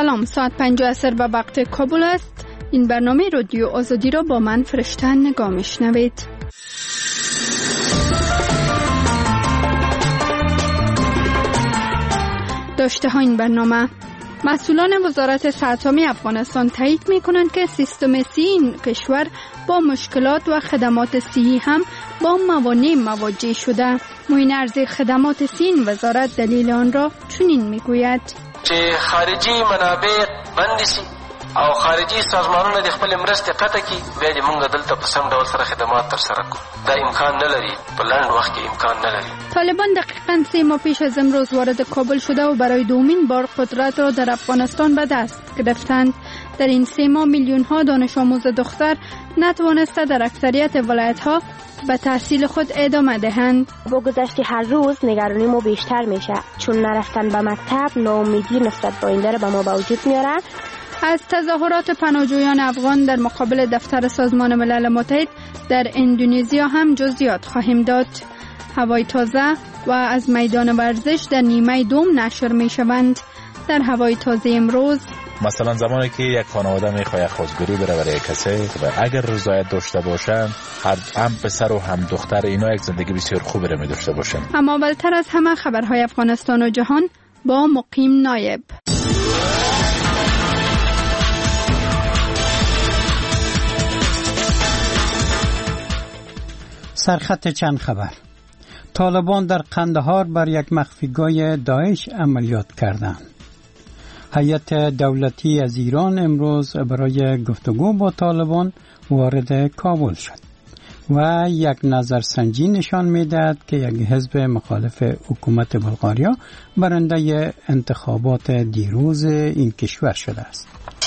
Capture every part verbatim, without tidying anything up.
سلام، ساعت پنج عصر به وقت کابل است. این برنامه رادیو آزادی را با من فرشته نگاه میشنوید. داشته ها این برنامه: مسئولان وزارت صحت عامه افغانستان تایید می کنند که سیستم صحی این کشور با مشکلات و خدمات صحی هم با موانع مواجه شده. معین ارزی خدمات صحی این وزارت دلیل آن را چنین می گوید چې خارجي منابع بند شي او خارجي سازمانونه د خپل مرستې قطع کړي، بیا دې موږ دلته په سم ډول سره خدمات ترسره کړو. دا امکان نه لري، په لنډ وخت کې امکان نه لري. طالبان دقیقاً سه ماه پیش از امروز وارد کابل شده و برای دومین بار قدرت را در افغانستان به دست گرفتند. در این سه ماه میلیون ها دانش آموز دختر نتوانسته در اکثریت ولایت ها به تحصیل خود ادامه دهند. با گذشت هر روز نگرانی ما بیشتر میشه، چون نرفتن به مکتب ناامیدی نسبت به آینده را به ما به وجود میاره. از تظاهرات پناهجویان افغان در مقابل دفتر سازمان ملل متحد در اندونزیا هم جزئیات خواهیم داد. هوای تازه و از میدان ورزش در نیمه دوم نشر میشوند. در هوای تازه امروز مثلا زمانی که یک خانواده میخواد خودگیری بره برای کسی و اگر رضایت داشته باشن، هم پسر و هم دختر، اینا یک زندگی بسیار خوبی را می داشته باشن. اما اولتر از همه خبرهای افغانستان و جهان با مقیم نایب. سرخط چند خبر. طالبان در قندهار بر یک مخفیگاه داعش عملیات کردند. هیئت دولتی از ایران امروز برای گفتگو با طالبان وارد کابل شد و یک نظرسنجی نشان می‌دهد که یک حزب مخالف حکومت بلغاریا برنده انتخابات دیروز این کشور شده است.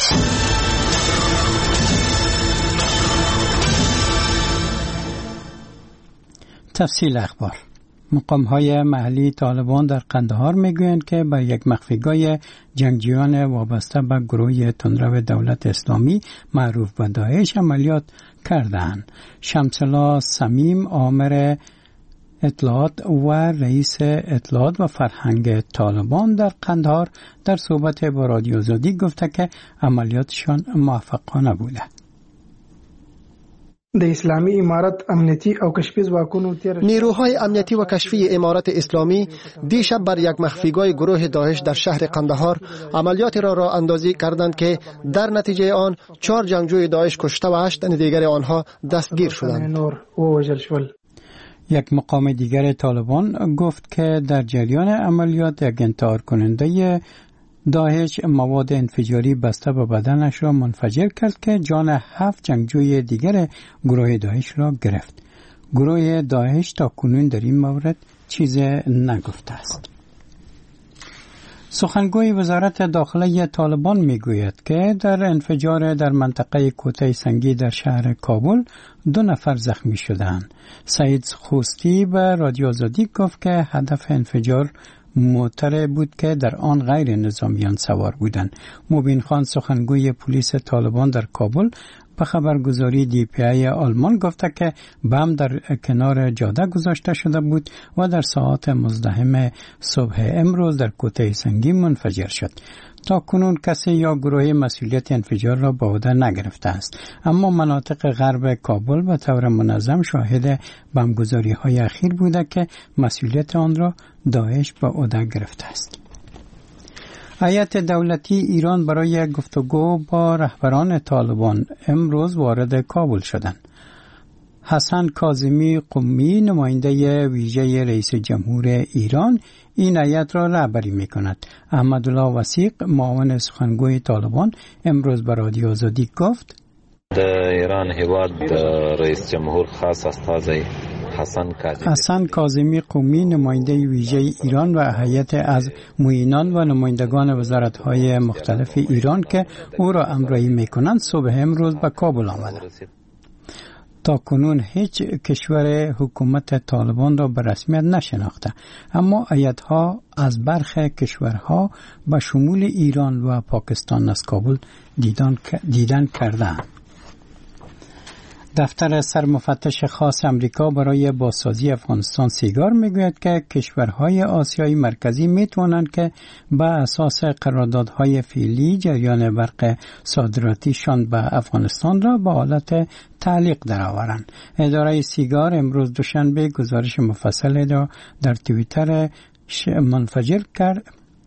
تفصیل اخبار. مقام‌های محلی طالبان در قندهار میگویند که با یک مخفیگاه جنگجویان وابسته به گروه تندرو دولت اسلامی معروف به داعش عملیات کردند. شمس‌الله صمیم آمر اطلاعات و رئیس اطلاعات و فرهنگ طالبان در قندهار در صحبت با رادیو آزادی گفته که عملیاتشان موفقانه بوده. د اسلامی امارت امنیتی او کشفی ځواکونو نیروهای امنیتی و کشفی امارت اسلامی دیشب بر یک مخفیگاه گروه داعش در شهر قندهار عملیات را راه اندازی کردند که در نتیجه آن چهار جنگجوی داعش کشته و هشت دیگر آنها دستگیر شدند. یک مقام دیگر طالبان گفت که در جریان عملیات یک انتحار کننده داعش مواد انفجاری بسته به بدنش را منفجر کرد که جان هفت جنگجوی دیگر گروه داعش را گرفت. گروه داعش تا کنون در این مورد چیز نگفته است. سخنگوی وزارت داخله طالبان میگوید که در انفجار در منطقه کوته سنگی در شهر کابل دو نفر زخمی شدند. سعید خوستی به رادیو آزادی گفت که هدف انفجار موتر بود که در آن غیر نظامیان سوار بودند. مبین خان سخنگوی پلیس طالبان در کابل به خبرگزاری دی پی ای آلمان گفته که بم در کنار جاده گذاشته شده بود و در ساعات مزدحم صبح امروز در کوته سنگی منفجر شد. تا کنون کسی یا گروه مسئولیت انفجار را به عهده نگرفته است، اما مناطق غرب کابل به طور منظم شاهد بمبگذاری های اخیر بوده که مسئولیت آن را داعش به عهده گرفته است. هیئت دولتی ایران برای گفتگو با رهبران طالبان امروز وارد کابل شدند. حسن کاظمی قمی نماینده ویژه رئیس جمهور ایران این هیئت را رهبری می‌کند. احمدالله وثیق معاون سخنگوی طالبان امروز به رادیو آزادی گفت: در ایران هیواد رئیس جمهور خاص استاذی حسن کاظمی حسن کاظمی قمی نماینده ویژه ایران و هیئت از معینان و نمایندگان وزارت‌های مختلف ایران که او را همراهی می‌کنند صبح امروز به کابل آمدند. تا کنون هیچ کشور حکومت طالبان را به رسمیت نشناخته، اما هیئت‌ها از برخی کشورها به شمول ایران و پاکستان از کابل دیدن, دیدن کردند. دفتر سرمفتش خاص امریکا برای بازسازی افغانستان سیگار میگوید که کشورهای آسیای مرکزی میتوانند که به اساس قراردادهای فعلی جریان برق صادراتیشان به افغانستان را به حالت تعلیق درآورند. اداره سیگار امروز دوشنبه گزارش مفصل را در توییتر منفجر کرد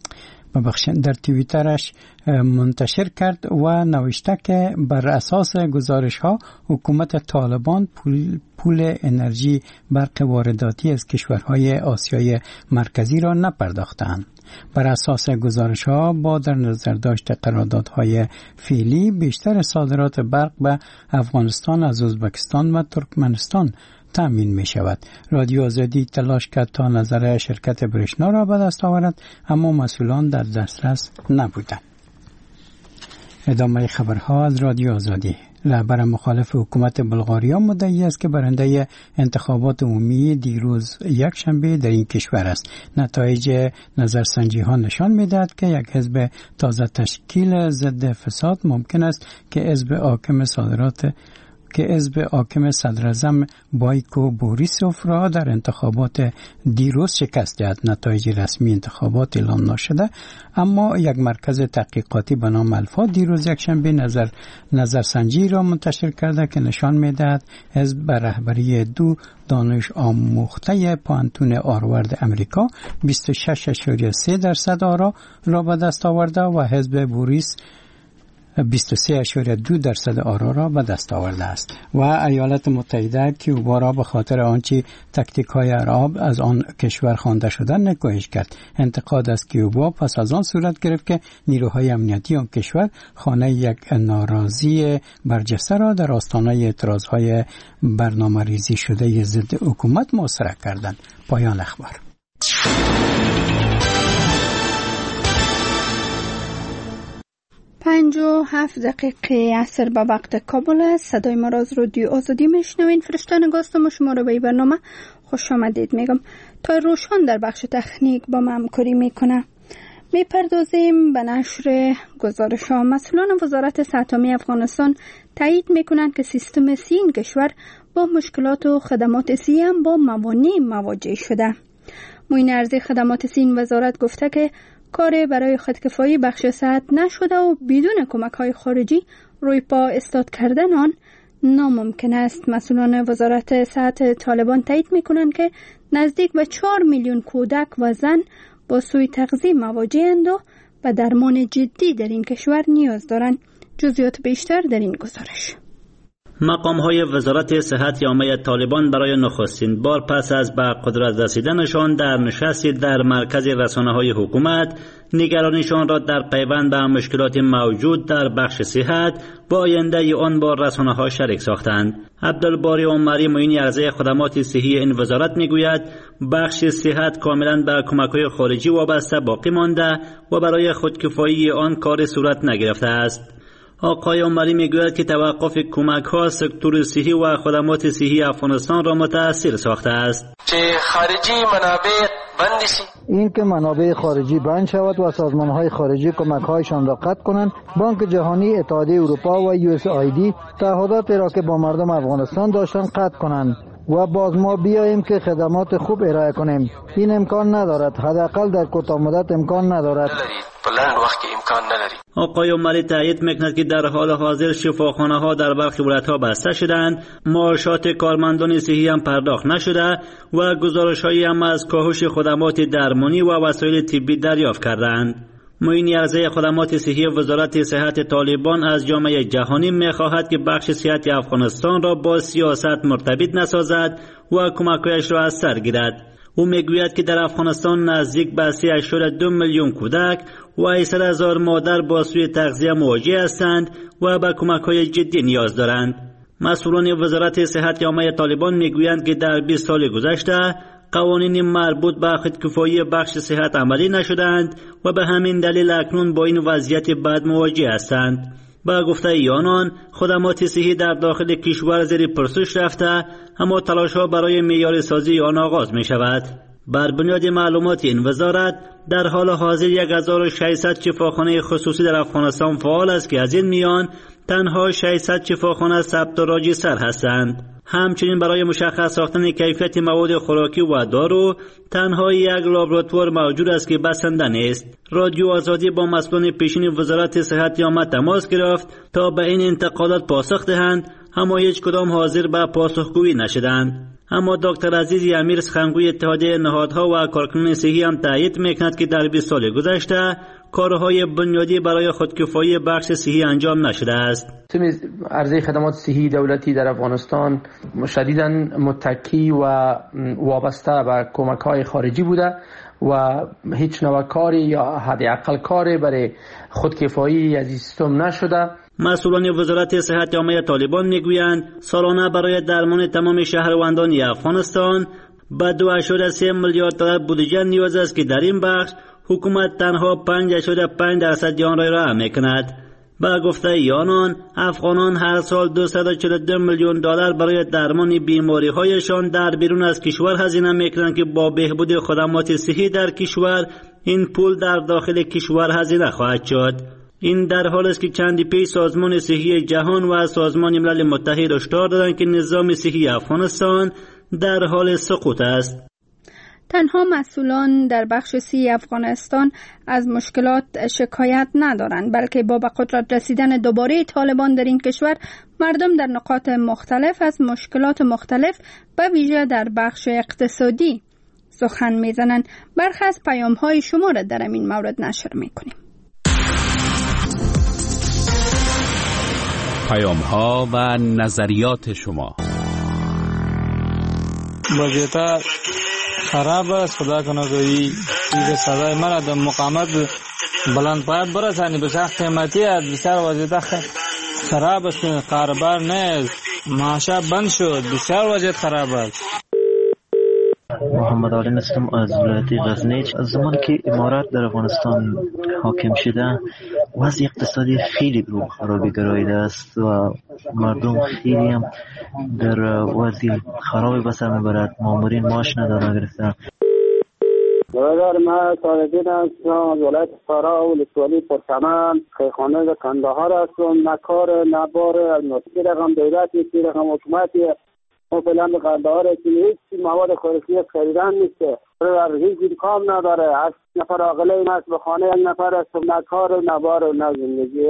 در توییترش منتشر کرد و نوشته که بر اساس گزارش ها حکومت طالبان پول, پول انرژی برق وارداتی از کشورهای آسیای مرکزی را نپرداختند. بر اساس گزارش ها با در نظر داشت قراردادهای فعلی بیشتر صادرات برق به افغانستان از ازبکستان و ترکمنستان تامین می شود. رادیو آزادی تلاش کرد تا نظر شرکت برشنا را به دست آورد، اما مسئولان در دسترس نبودند. ادامه خبرها از رادیو آزادی. رهبر مخالف حکومت بلغاریا مدعی است که برنده انتخابات عمومی دیروز یک شنبه در این کشور است. نتایج نظرسنجی ها نشان می‌دهد که یک حزب تازه تشکیل ضد فساد ممکن است که حزب حاکم صادرات که حزب حاکم صدراعظم بایکو بوریسوف را در انتخابات دیروز شکست دهد. نتایج رسمی انتخابات اعلام نشده، اما یک مرکز تحقیقاتی به نام الفا دیروز یکشنبه نظر نظرسنجی را منتشر کرده که نشان می‌دهد حزب به رهبری دو دانش آموخته پانتون آروارد امریکا بیست و شش اشاریه سه درصد آرا را به دست آورده و حزب بوریس بیست و سه اشاریه دو درصد آرا را به دست آورده است. و ایالات متحده کیوبا را به خاطر آنچه تاکتیک های عرب از آن کشور خوانده شده نکوهش کرد. انتقاد از کیوبا پس از آن صورت گرفت که نیروهای امنیتی آن کشور خانه یک ناراضی برجسته را در آستانه اعتراض های برنامه ریزی شده ضد حکومت محاصره کردند. پایان اخبار. پنج و هفت دقیقه عصر به وقت کابل است. صدای ما را از رادیو آزادی میشنوین. فرشته نگاستم و شما را به این برنامه خوش آمدید میگم. تا روشان در بخش تکنیک با ما همکاری میکنه. میپردازیم به نشر گزارش ها. مسئولان وزارت صحت عامه افغانستان تایید میکنند که سیستم سی این کشور با مشکلات و خدمات سی هم با موانع مواجه شده. معین ارزی خدمات سی این وزارت گفته که کار برای خودکفایی بخش صحت نشده و بدون کمک های خارجی روی پا استاد کردن آن ناممکن است. مسئولان وزارت صحت طالبان تایید میکنند که نزدیک به چهار میلیون کودک و زن با سوء تغذیه مواجه‌اند و به درمان جدی در این کشور نیاز دارند. جزئیات بیشتر در این گزارش. مقام‌های وزارت صحت عامه طالبان برای نخستین بار پس از به قدرت رسیدنشان در نشستی در مرکز رسانه‌های حکومت نگرانیشان را در پیوند به مشکلات موجود در بخش صحت با آینده آن با رسانه‌ها شریک ساختند. عبدالباری عمری معین ارزی خدمات صحی این وزارت میگوید بخش صحت کاملا به کمک‌های خارجی وابسته باقی مانده و برای خودکفایی آن کار صورت نگرفته است. آقای عمری میگوید که توقف کمک ها سکتور صحی و خدمات صحی افغانستان را متاثر ساخته است. که خارجی منابع بند شي، این که منابع خارجی بند شود و سازمان های خارجی کمک هایشان را قطع کنند. بانک جهانی، اتحادیه اروپا و یو اس آی دی تعهداتی را که با مردم افغانستان داشتند قطع کنند و باز ما بیاییم که خدمات خوب ارائه کنیم. این امکان ندارد، حداقل در کوتاه مدت امکان ندارد. بلند وقت امکان نداری. آقای عمری تایید میکند که در حال حاضر شفاخانه ها در برخی ولایت ها بسته شدند، معاشات کارمندان صحی هم پرداخت نشده و گزارش هایی هم از کاهش خدمات درمانی و وسایل طبی دریافت کردند. معین ارزی خدمات صحی وزارت صحت طالبان از جامعه جهانی میخواهد که بخش صحت افغانستان را با سیاست مرتبط نسازد و کمک‌هایش را از سر گیرد. او میگوید که در افغانستان نزدیک به سه اشاره دو میلیون کودک و هشتصد هزار مادر با سوء تغذیه مواجه هستند و به کمک‌های جدی نیاز دارند. مسئولان وزارت صحت عامه طالبان میگویند که در بیست سال گذشته قوانین مربوط به خودکفایی بخش صحت عملی نشدند و به همین دلیل اکنون با این وضعیت بد مواجه هستند. با گفته آنان خدمات صحی در داخل کشور زیر پرسش رفته، اما تلاش‌ها برای معیاری سازی آن آغاز می شود. بر بنیاد معلومات این وزارت در حال حاضر یک هزار و ششصد شفاخانه خصوصی در افغانستان فعال است که از این میان تنها ششصد شفاخانه ثبت راجستر هستند. همچنین برای مشخص ساختن کیفیت مواد خوراکی و دارو تنها یک لابراتوار موجود است که بسنده نیست. رادیو آزادی با مسئولان پیشین وزارت صحت آمد تماس گرفت تا به این انتقادات پاسخ دهند، اما هیچ کدام حاضر به پاسخگویی نشدند. اما دکتر عزیز امیر سخنگوی اتحادیه نهادها و کارکنان صحی هم تایید میکند که در بیست سال گذشته کارهای بنیادی برای خودکفایی بخش صحی انجام نشده است. عرضه خدمات صحی دولتی در افغانستان شدیداً متکی و وابسته به کمک‌های خارجی بوده و هیچ نوع کاری یا حداقل کاری برای خودکفایی از این سیستم نشده. مسئولان وزارت صحت عامه طالبان میگویند سالانه برای درمان تمام شهروندان افغانستان به دو اشاره سه میلیارد دلار بودجه نیاز است که در این بخش حکومت تنها پنج اشاره پنج درصد آن را ارائه میکند. با گفته آنان افغانان هر سال دویست و چهل و دو میلیون دلار برای درمان بیماری هایشان در بیرون از کشور هزینه میکنند که با بهبود خدمات صحی در کشور این پول در داخل کشور هزینه خواهد شد. این در حالی است که چندی پیش سازمان صحی جهان و سازمان ملل متحد هشدار دادند که نظام صحی افغانستان در حال سقوط است. تنها مسئولان در بخش صحی افغانستان از مشکلات شکایت ندارند، بلکه با به قدرت رسیدن دوباره طالبان در این کشور مردم در نقاط مختلف از مشکلات مختلف به ویژه در بخش اقتصادی سخن میزنند. برخی از پیام‌های شما را در این مورد نشر میکنیم. پیام‌ها و نظریات شما. وضعیت خراب است، خدا کنه روی چیز سزای مرا در مقامت بلند پایت برسانی. بسیار قیمتی است، بسیار وضعیت خراب است، کاربار نیست، معاشا بند شد، بسیار وضعیت خراب است. محمد علی هستم از ولایت غزنی. از زمان که امارات در افغانستان حاکم شده وضع اقتصادی خیلی رو خرابی گراییده است و مردم خیلی هم در وضع خرابی به سر میبرد. مامورین معاش ندارن گرفتن. برادر من صادقین هستم از ولایت فرا و ولسوالی پرچمن خیخانه کندهار هستم. نه کار نه بار از نسخی رقم دولتی سی رقم حکومتی ما فعلا به کندهار هیچ مواد خوراکی خریدن نیسته، هیچ امکان نداره. از نفر عاقله این است به خانه یک نفر است، نه کار و نه بار و نه زندگی.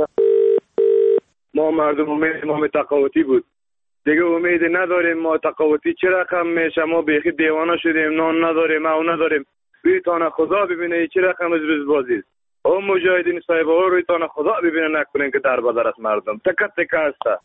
ما مردم امید ما تقاوتی بود دیگه، امید نداریم. ما تقاوتی چه رقم میشه؟ ما بیخی دیوانه شدیم، نان نداریم، او نداریم. روی تانه خدا ببینه چه رقم از روز بازی است. او مجاهدین صاحب ها روی تانه خدا ببینه نکنین که در بدر است مردم تکت تکه است.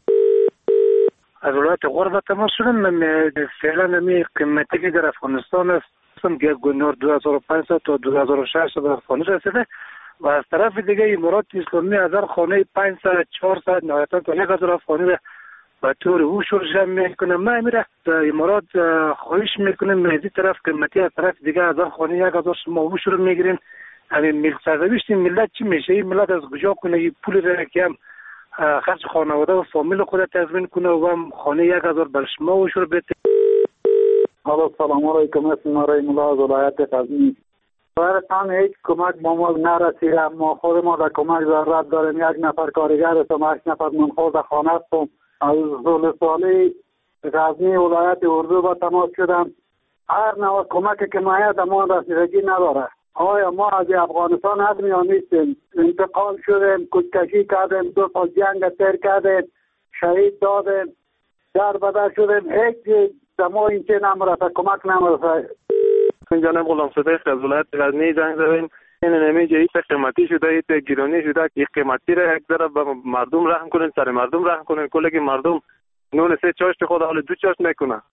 از ولایت غرب تماس شدم. من فعلا می قیمتی که در افغانستان است که گنور دو هزار و پانصد تا دو هزار و ششصد در افغانستان رسیده و از طرف دیگه امارات اسلامی هزار خانه پانصد چهارصد نهایتا تا یک هزار افغانی را به طور اوشور جمع میکنه. ما میره امارات خواهش میکنیم از این طرف قیمتی، از طرف دیگه هزار خانه یک هزار شما اوشور میگیرین. همین ملک سرنوشت ملت چی میشه؟ این ملت از کجا کنه این پول را که هم خرج خانواده و فامیل خود تضمین کنه و هم خانه یک هزار بر شما اوشور بده. حالا سلام علیکم، اسم مرای ملا از ولایت غزنی. برتان هیچ کمک ما ما نرسیده. ما خود ما در کمک ضرورت داریم. یک نفر کارگر هستم، هشت نفر منخوض خانه هستم. از ولسوالی غزنی ولایت اردو با تماس شدم. هر نوع کمک که مایه در ما رسیدگی نداره. آیا ما از افغانستان حق یا نیستیم؟ انتقال شدیم، کشکشی کردیم، دو سال جنگ تیر کردیم، شهید دادیم، در بدر شدیم. هیچ ما این چه نمرسه، کمک نمرسه. این جانب غلام صدیق از ولایت غزنی زنگ زدیم. این نمیجه ایت قیمتی شده، ایت گیرانی شده. این قیمتی را یک ذره به مردم رحم کنین، سر مردم رحم کنین. کلی که مردم نون سه چاشت خود حال دو چاشت میکنه.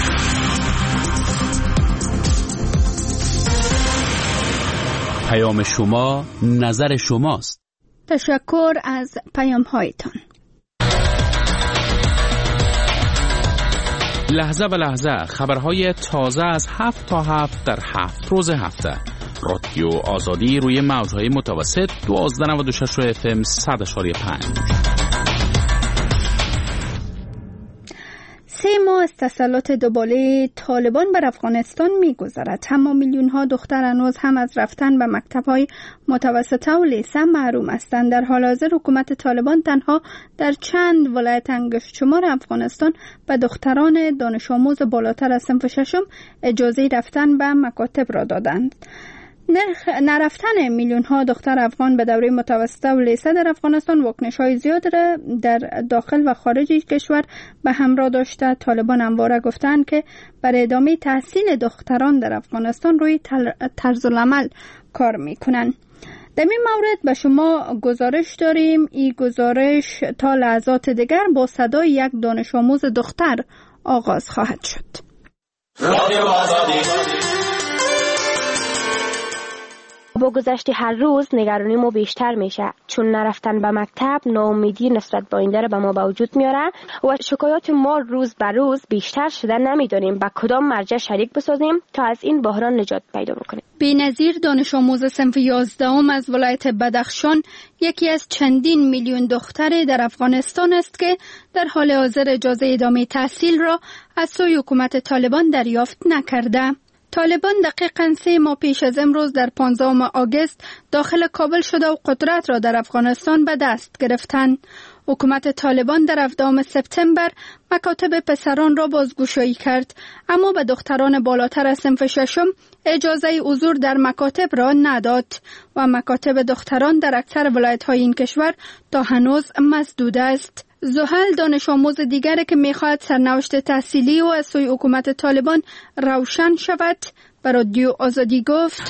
پیام شما نظر شماست. تشکر از پیام هایتان. لحظه به لحظه خبرهای تازه از هفت تا هفت در هفت روز هفته. رادیو آزادی روی موجهای متوسط دوازده نود و شش اف ام صد اشاری پنج. سه ماه است تسلط دوباره طالبان بر افغانستان می‌گذرد، اما میلیون ها دختر هنوز هم از رفتن به مکتب‌های متوسطه و لیسه محروم هستند. در حال حاضر حکومت طالبان تنها در چند ولایت انگشت شمار افغانستان به دختران دانش آموز بالاتر از صنف ششم اجازه رفتن به مکاتب را دادند. نرفتن میلیون ها دختر افغان به دوره متوسطه و لیسه در افغانستان واکنش های زیاد را در داخل و خارج کشور به همراه داشته. طالبان همواره گفتند که برای ادامه تحصیل دختران در افغانستان روی طرز العمل کار میکنند. در این مورد به شما گزارش داریم. این گزارش تا لحظات دیگر با صدای یک دانش آموز دختر آغاز خواهد شد. با گذشت هر روز نگرانی ما بیشتر میشه، چون نرفتن به مکتب ناامیدی نسبت به آینده را به ما به وجود میاره و شکایات ما روز به روز بیشتر شده. نمیدونیم با کدام مرجع شریک بسازیم تا از این بحران نجات پیدا بکنیم. بی‌نظیر دانش آموز صنف یازدهم از ولایت بدخشان یکی از چندین میلیون دختر در افغانستان است که در حال حاضر اجازه ادامه تحصیل را از سوی حکومت طالبان دریافت نکرده. طالبان دقیقاً سه ماه پیش از امروز در پانزدهم آگوست داخل کابل شده و قدرت را در افغانستان به دست گرفتند. حکومت طالبان در هفدهم سپتامبر مکاتب پسران را بازگشایی کرد، اما به دختران بالاتر از صنف ششم اجازه حضور در مکاتب را نداد و مکاتب دختران در اکثر ولایت‌های این کشور تا هنوز مسدود است. زحل دانش آموز دیگری که می‌خواهد سرنوشت تحصیلی و از سوی حکومت طالبان روشن شود به رادیو آزادی گفت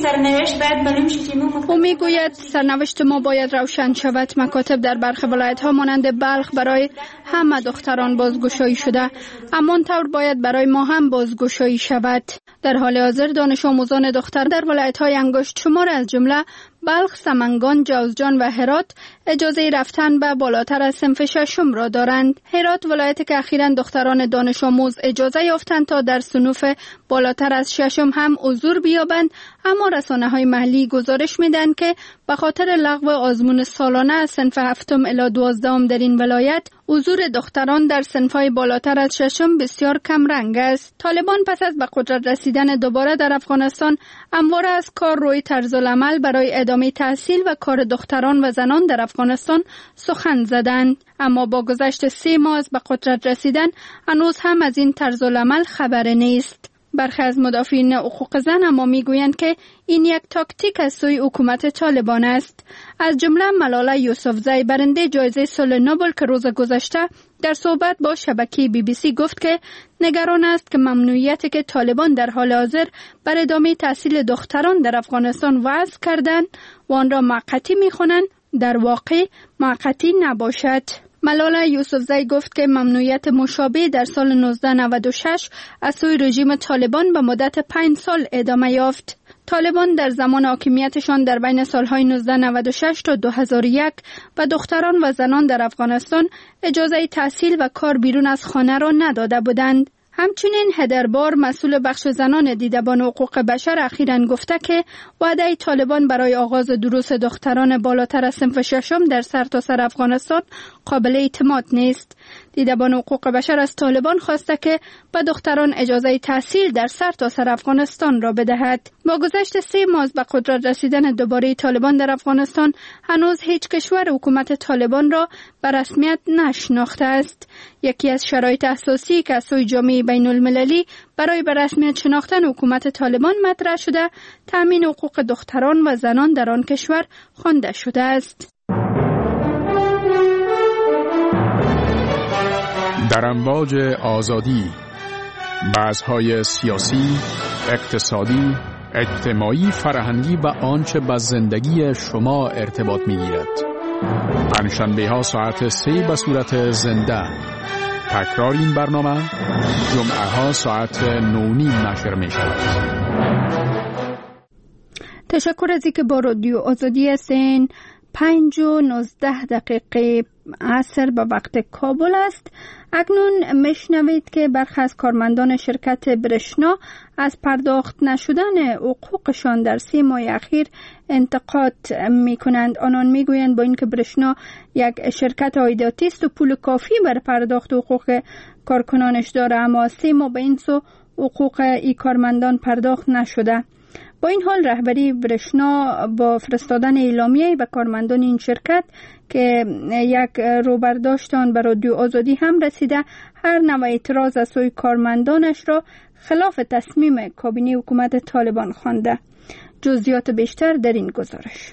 او میگوید سرنوشت ما باید روشن شود. مکاتب در برخی ولایت‌ها مانند بلخ برای همه دختران بازگشایی شده، اما طور باید برای ما هم بازگشایی شود. در حال حاضر دانش آموزان دختر در ولایت‌های انگشت شمار از جمله بلخ، سمنگان، جوزجان و هرات اجازه رفتن به بالاتر از صنف ششم را دارند. هرات ولایتی که اخیراً دختران دانش آموز اجازه یافتند تا در صنوف بالاتر از ششم هم حضور بیابند، اما رسانه‌های محلی گزارش میدن که به خاطر لغو آزمون سالانه از صنف هفتم الی دوازدهم در این ولایت حضور دختران در صنف‌های بالاتر از ششم بسیار کم رنگ است. طالبان پس از به قدرت رسیدن دوباره در افغانستان همواره از کار روی طرز العمل برای ادامه تحصیل و کار دختران و زنان در افغانستان سخن زدند، اما با گذشت سه ماه از به قدرت رسیدن هنوز هم از این طرز العمل خبری نیست. برخی از مدافعین حقوق زن اما میگویند که این یک تاکتیک از سوی حکومت طالبان است. از جمله ملاله یوسفزی برنده جایزه صلح نوبل که روز گذشته در صحبت با شبکه بی بی سی گفت که نگران است که ممنوعیتی که طالبان در حال حاضر بر ادامه تحصیل دختران در افغانستان وضع کردند و آن را موقتی می‌خوانند در واقع موقتی نباشد. ملاله یوسفزی گفت که ممنوعیت مشابه در سال نوزده نود و شش از سوی رژیم طالبان به مدت پنج سال ادامه یافت. طالبان در زمان حاکمیتشان در بین سالهای نوزده نود و شش تا دو هزار و یک و دختران و زنان در افغانستان اجازه تحصیل و کار بیرون از خانه را نداده بودند. همچنین هدربار مسئول بخش زنان دیدبان حقوق بشر اخیراً گفته که وعده طالبان برای آغاز دروس دختران بالاتر از صنف ششم در سرتاسر افغانستان قابل اعتماد نیست. دیدبان حقوق بشر از طالبان خواسته که به دختران اجازه تحصیل در سرتاسر افغانستان را بدهد. با گذشت سه ماه به قدرت رسیدن دوباره طالبان در افغانستان هنوز هیچ کشور حکومت طالبان را به رسمیت نشناخته است. یکی از شرایط اساسی که از سوی جامعه بین المللی برای به رسمیت شناختن حکومت طالبان مطرح شده، تامین حقوق دختران و زنان در آن کشور خوانده شده است. در امواج آزادی، بحث‌های سیاسی، اقتصادی، اجتماعی، فرهنگی و آنچه با زندگی شما ارتباط می‌گیرد. پنجشنبه ها ساعت سه به صورت زنده. تکرار این برنامه جمعه ها ساعت نو نیم نشر می شود. تشکر از اینکه با رادیو آزادی هستین. پنج و نوزده دقیقه عصر به وقت کابل است. اکنون میشنوید که برخی از کارمندان شرکت برشنا از پرداخت نشدن حقوقشان در سه ماه اخیر انتقاد می کنند. آنان می گویند با اینکه برشنا یک شرکت عایداتی است و پول کافی برای پرداخت حقوق کارکنانش داره، اما سه ماه به این سو حقوق ای کارمندان پرداخت نشده. با این حال رهبری برشنا با فرستادن اعلامیه به کارمندان این شرکت که یک روبرداشتان به رادیو آزادی هم رسیده، هر نوع اعتراض از سوی کارمندانش را خلاف تصمیم کابینه حکومت طالبان خوانده. جزئیات بیشتر در این گزارش.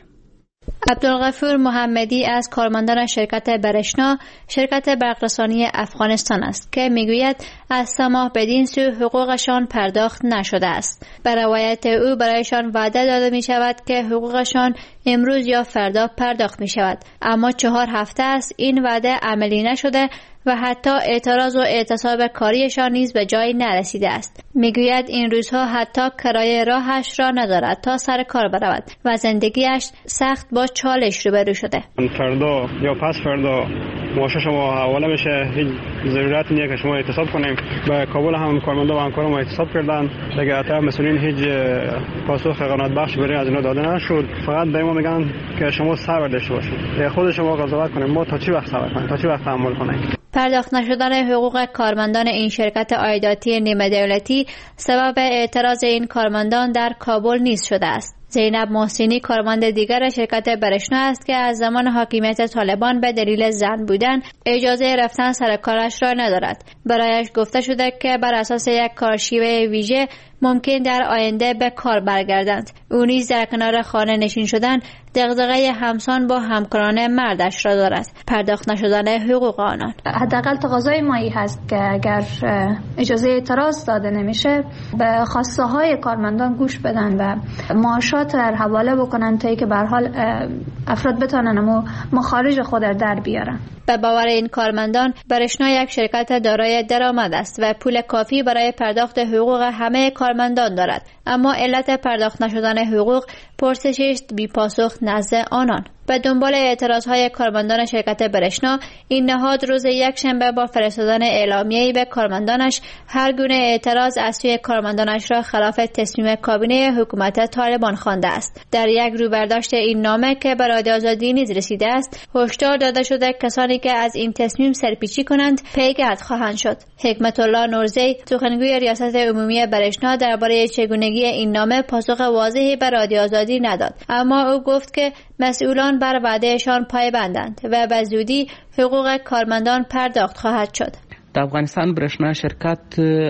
عبدالغفور محمدی از کارمندان شرکت برشنا، شرکت برقرسانی افغانستان است که میگوید از سه ماه بدین سو حقوقشان پرداخت نشده است. به روایت او برایشان وعده داده می شود که حقوقشان امروز یا فردا پرداخت می شود، اما چهار هفته است این وعده عملی نشده و حتی اعتراض و اعتصاب کاریشان نیز به جای نرسیده است. میگوید این روزها حتی کرایه راهش را ندارد تا سر کار برود و زندگیش سخت با چالش روبرو شده. فردا یا پس فردا معاش شما حواله میشه، هیچ ضرورت نیست که شما اعتصاب کنیم. به کابل هم کارمندا و همکاران ما اعتصاب کردن، دیگه اطراف مسئولین هیچ پاسخ قانونی بخش برای از اینا داده نشد. فقط به ما میگن که شما صبر داشته باشید، خود شما قضاوت کنید، ما تا چی وقت صبر کنیم، تا چی وقت تحمل کنیم. پرداخت نشدن حقوق کارمندان این شرکت عایداتی نیمه دولتی سبب اعتراض این کارمندان در کابل نیز شده است. زینب محسنی کارمند دیگر شرکت برشنا است که از زمان حاکمیت طالبان به دلیل زن بودن اجازه رفتن سر کارش را ندارد. برایش گفته شده که بر اساس یک کارشیوه ویژه ممکن در آینده به کار برگردند. او نیز در کنار خانه نشین شدن دغدغه همسان با همکاران مردش را دارد. پرداخت نشدن حقوق آنان حداقل تقاضای مایی هست که اگر اجازه اعتراض داده نمیشه به خواسته های کارمندان گوش بدن و معاشات را حواله بکنن تا اینکه به هر حال افراد بتونن اما مخارج خود را در بیارن. به باور این کارمندان برشنا یک شرکت دارای درآمد است و پول کافی برای پرداخت حقوق همه کارمندان دارد، اما علت پرداخت نشدن حقوق پرسشی است بی پاسخ نزد آنان. به دنبال اعتراضهای کارمندان شرکت برشنا، این نهاد روز یک شنبه با فرستادن اعلامیه‌ای به کارمندانش هر گونه اعتراض از سوی کارمندانش را خلاف تصمیم کابینه حکومت طالبان خوانده است. در یک روبرداشت این نامه که به رادیو آزادی نیز رسیده است، هشدار داده شده کسانی که از این تصمیم سرپیچی کنند پیگرد خواهند شد. حکمت الله نورزی، سخنگوی ریاست عمومی برشنا، درباره چگونگی این نامه پاسخ واضحی به رادیو آزادی نداد، اما او گفت که مسئولان بر وعدهشان پایبندند و به زودی حقوق کارمندان پرداخت خواهد شد. در افغانستان برشنا شرکت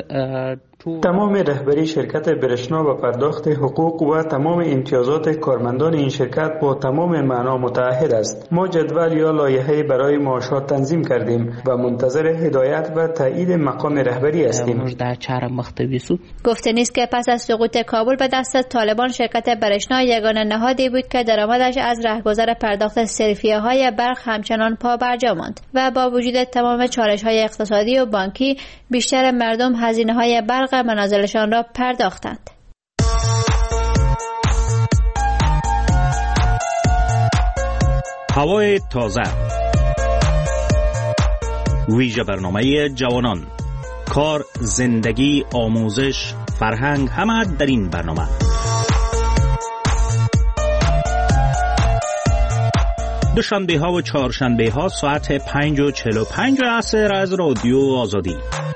تمام رهبری شرکت برشنا و پرداخت حقوق و تمام امتیازات کارمندان این شرکت با تمام معنا متعهد است. ما جدول یا لایحه برای معاشات تنظیم کردیم و منتظر هدایت و تایید مقام رهبری هستیم. گفته نیست که پس از سقوط کابل به دست طالبان شرکت برشنا یگانه نهادی بود که درآمدش از رهگذر پرداخت صرفیه های برق همچنان پا برجا ماند و با وجود تمام چالش های اقتصادی و بانکی بیشتر مردم هزینه های برق منازلشان را پرداختند. هوای تازه، ویژه برنامه جوانان، کار، زندگی، آموزش، فرهنگ، همه در این برنامه. دوشنبه ها و چهارشنبه ها ساعت پنج و چهل و پنج عصر از رادیو آزادی.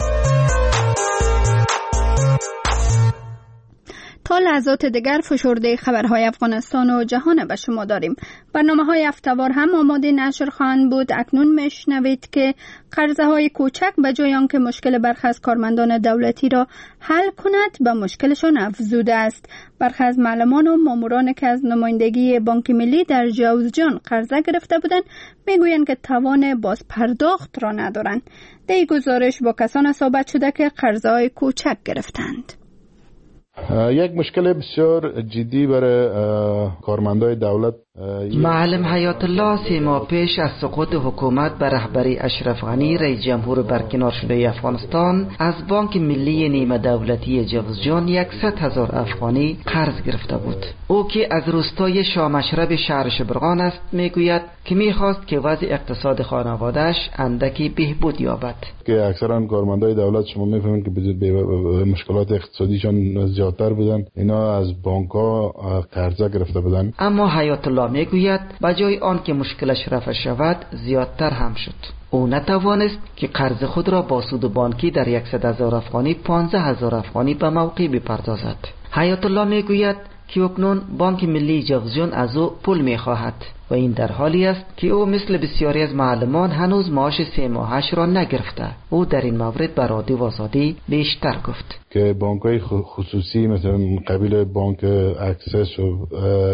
تا لحظات دیگر فشرده خبرهای افغانستان و جهان به شما داریم. برنامه های هفته‌وار هم آماده نشر خواهند بود. اکنون میشنوید که قرضه های کوچک به جای آنکه مشکل برخی از کارمندان دولتی را حل کند به مشکلشان افزوده است. برخی از معلمان و ماموران که از نمایندگی بانک ملی در جوزجان قرضه گرفته بودند میگویند که توان باز پرداخت را ندارند. در این گزارش با کسان صحبت شده که قرضه های کوچک گرفتند. یک مشکل بسیار جدی برای کارمندای دولت معلم حیات الله سه ماه پیش از سقوط حکومت بر رهبری اشرف غنی رئیس جمهور برکنار شده افغانستان از بانک ملی نیمه دولتی جوزجان صد هزار افغانی قرض گرفته بود. او که از روستای شامشرب شهر شبرغان است میگوید که میخواست که وضع اقتصاد خانواده‌اش اندکی بهبود یابد. که اکثرا کارمندای دولت شما میفهمید که به مشکلات اقتصادیشان زیادتر بودن، اینا از بانک‌ها قرض گرفته بودن. اما حیات الله میگوید بجای آن که مشکلش رفع شود زیادتر هم شد. او نتوانست که قرض خود را با سود بانکی در صد هزار افغانی پانزده هزار افغانی به موقع بپردازد. حیات الله میگوید که اکنون بانک ملی جوزجان از او پول میخواهد و این در حالی است که او مثل بسیاری از معلمان هنوز معاش سه ماهش را نگرفته. او در این مورد به رادیو آزادی بیشتر گفت که بانک‌های خصوصی مثلا قبیل بانک اکسس و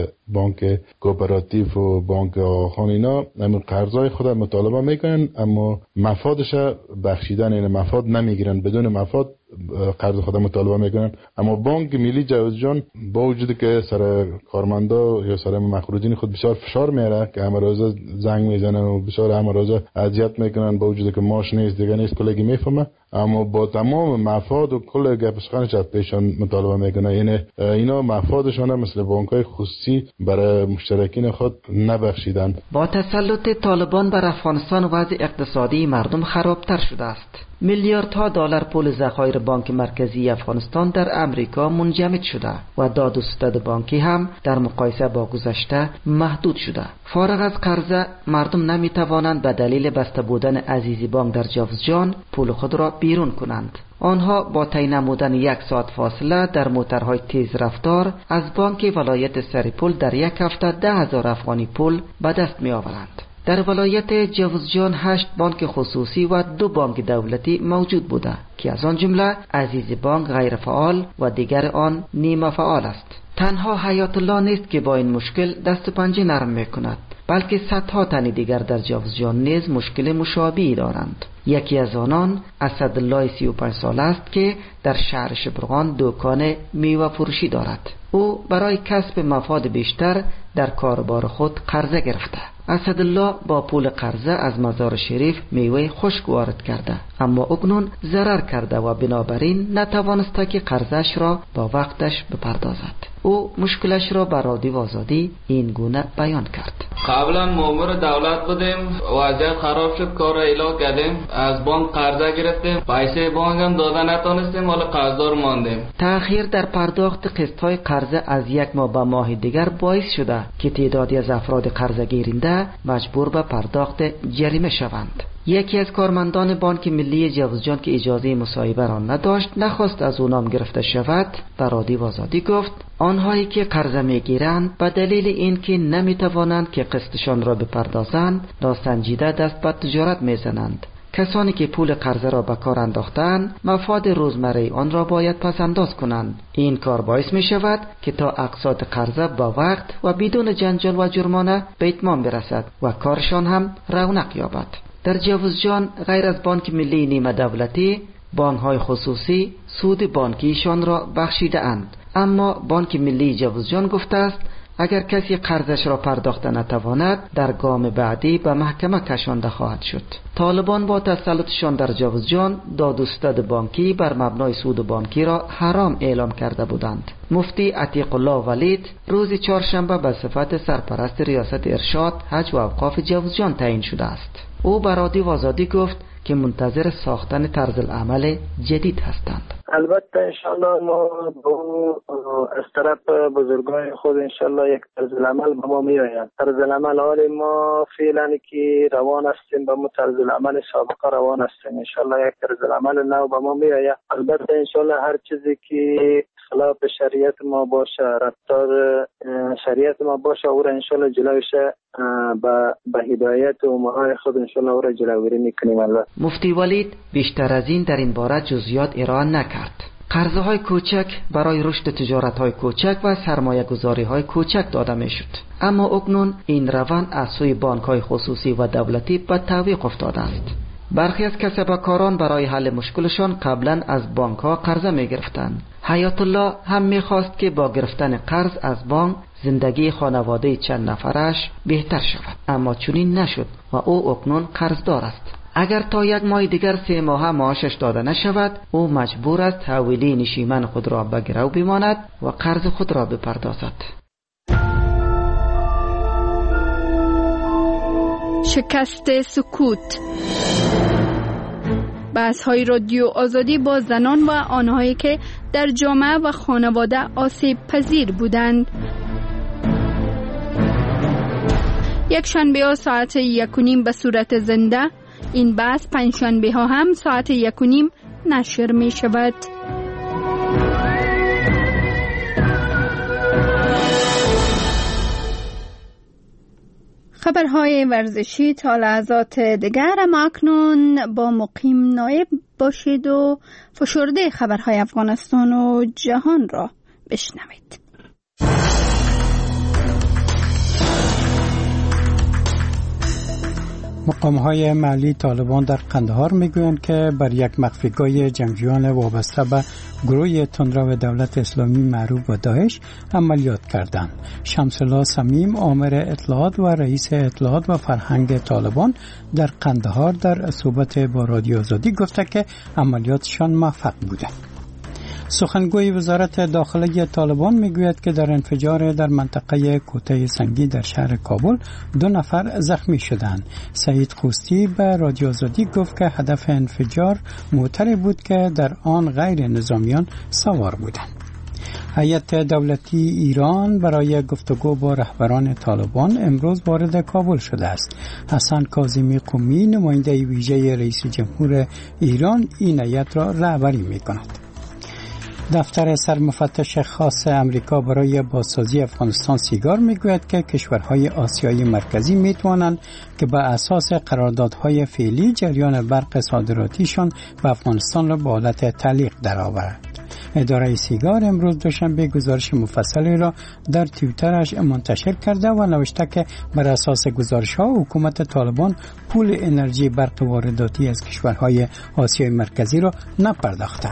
بانک کوپراتیو و بانک آخان اینا همین قرضای خود مطالبه میکنن، اما مفادش بخشیدن، این مفاد نمیگیرن، بدون مفاد قرض خود مطالبه میکنن. اما بانک ملی جوزجان با وجود که سر کارمندا یا سر مخروجین خود بسیار فشار میاره که همه روزه زنگ میزنن و بسیار همه روزه اذیت میکنن، با وجود که ماش نیست دیگه نیست کلگی میفهمه، اما با تمام مفاد و کل گپ سخنش از پیشان مطالبه میکنه. یعنی اینا مفادشان مثل بانک‌های خصوصی برای مشترکین خود نبخشیدن. با تسلط طالبان بر افغانستان وضع اقتصادی مردم خرابتر شده است. میلیاردها دلار پول ذخایر بانک مرکزی افغانستان در امریکا منجمد شده و داد و ستد بانکی هم در مقایسه با گذشته محدود شده. فارغ از قرضه مردم نمیتوانند به دلیل بسته بودن عزیزی بانک در جوزجان پول خود را بیرون کنند. آنها با طی نمودن یک ساعت فاصله در موترهای تیز رفتار از بانک ولایت سریپول در یک هفته ده هزار افغانی پول به دست می آورند. در ولایت جوزجان هشت بانک خصوصی و دو بانک دولتی موجود بوده که از آن جمله عزیزی بانک غیر فعال و دیگر آن نیمه فعال است. تنها حیات الله نیست که با این مشکل دست و پنجه نرم میکند، بلکه صدها تن دیگر در جوزجان نیز مشکل مشابهی دارند. یکی از آنان اسدالله سی و پنج ساله است که در شهر شبرغان دکان میوه فروشی دارد. او برای کسب مفاد بیشتر در کاربار خود قرضه گرفته. اسدالله با پول قرضه از مزار شریف میوه خشک وارد کرده، اما اکنون ضرر کرده و بنابراین نتوانسته که قرضش را با وقتش بپردازد. او مشکلش را بر رادیو آزادی این گونه بیان کرد. قبلا مامور دولت بودیم، وضعیت خراب شد، کار ایلا کردیم، از بانک قرضه گرفتیم، پیسه بانک هم دادن نتونستیم، حالا قرضدار ماندیم. تأخیر در پرداخت قسط‌های قرضه از یک ماه به ماه دیگر باعث شده که تعدادی از افراد قرضه گیرنده مجبور به پرداخت جریمه شوند. یکی از کارمندان بانک ملی جوزجان که اجازه مصاحبه را نداشت نخواست از او نام گرفته شود به رادیو آزادی گفت آنهایی که قرضه میگیرند به دلیل اینکه نمیتوانند که قسطشان را بپردازند ناسنجیده دست به تجارت میزنند. کسانی که پول قرضه را به کار انداختند مفاد روزمره آن را باید پس انداز کنند. این کار باعث می شود که تا اقساط قرضه با وقت و بدون جنجال و جرمانه به اتمام برسد و کارشان هم رونق یابد. در جوزجان غیر از بانک ملی نیمه دولتی، بانک های خصوصی سود بانکیشان را بخشیده اند، اما بانک ملی جوزجان گفته است اگر کسی قرضش را پرداخت نتواند در گام بعدی به محکمه کشانده خواهد شد. طالبان با تسلطشان در جوزجان داد و ستد بانکی بر مبنای سود بانکی را حرام اعلام کرده بودند. مفتی عتیق الله ولید روز چهارشنبه به صفت سرپرست ریاست ارشاد حج و اوقاف جوزجان تعیین شده است. او به رادیو آزادی گفت که منتظر ساختن طرز العمل جدید هستند. البته انشالله ما با از طرف بزرگان خود انشالله یک طرز العمل به ما می آید. طرز العمل حال ما فعلا که روان هستیم به ما طرز العمل سابقه روان هستیم، انشالله یک طرز العمل نو به ما می آید. البته انشالله هر چیزی که خلاف شریعت ما باشه، رفتار شریعت ما باشه، او را انشالله جلوش با به هدایت و امرای خود انشالله او را جلوگیری میکنیم. البته مفتی ولید بیشتر از این در این باره جزئیات ارائه نکرد. قرضه های کوچک برای رشد تجارت های کوچک و سرمایه گذاری های کوچک داده می شد، اما اکنون این روند از سوی بانک های خصوصی و دولتی به تعویق افتاده است. برخی از کسبکاران برای حل مشکلشان قبلا از بانک ها قرضه می گرفتند. حیات الله هم می خواست که با گرفتن قرض از بانک زندگی خانواده چند نفرش بهتر شود، اما چنین نشد و او اکنون قرضدار است. اگر تا یک ماه دیگر سه ماه معاشش داده نشود، او مجبور است حوالی نشیمن خود را به گرو بماند و قرض خود را بپردازد. شکست سکوت. بحث‌های رادیو آزادی با زنان و آنهایی که در جامعه و خانواده آسیب پذیر بودند. یک شنبه ها ساعت یک و نیم به صورت زنده، این بحث پنج شنبه ها هم ساعت یک و نیم نشر می شود. خبرهای ورزشی تا لحظات دیگر، اما اکنون با مقیم نایب باشید و فشرده خبرهای افغانستان و جهان را بشنوید. مقام‌های محلی طالبان در قندهار میگویند که بر یک مخفیگاه جنگجویان وابسته به گروه تندرو دولت اسلامی معروف به داعش عملیات کردند. شمس الله صمیم، آمر اطلاعات و رئیس اطلاعات و فرهنگ طالبان در قندهار در صحبت با رادیو آزادی گفته که عملیاتشان موفق بوده. سخنگوی وزارت داخلی طالبان میگوید که در انفجار در منطقه کوته سنگی در شهر کابل دو نفر زخمی شدند. سعید خوستی به رادیو آزادی گفت که هدف انفجار موتری بود که در آن غیر نظامیان سوار بودند. هیئت دولتی ایران برای گفتگو با رهبران طالبان امروز وارد کابل شده است. حسن کاظمی قمی، نماینده ویژه رئیس جمهور ایران، این هیئت را رهبری می‌کند. دفتر سرمفتش خاص امریکا برای بازسازی افغانستان سیگار میگوید که کشورهای آسیای مرکزی میتوانند که بر اساس قراردادهای فعلی جریان برق صادراتیشان به افغانستان را به حالت تعلیق درآورند. اداره سیگار امروز دوشنبه گزارش مفصلی را در توییترش منتشر کرده و نوشته که بر اساس گزارش‌ها حکومت طالبان پول انرژی برق وارداتی از کشورهای آسیای مرکزی را نپرداخته.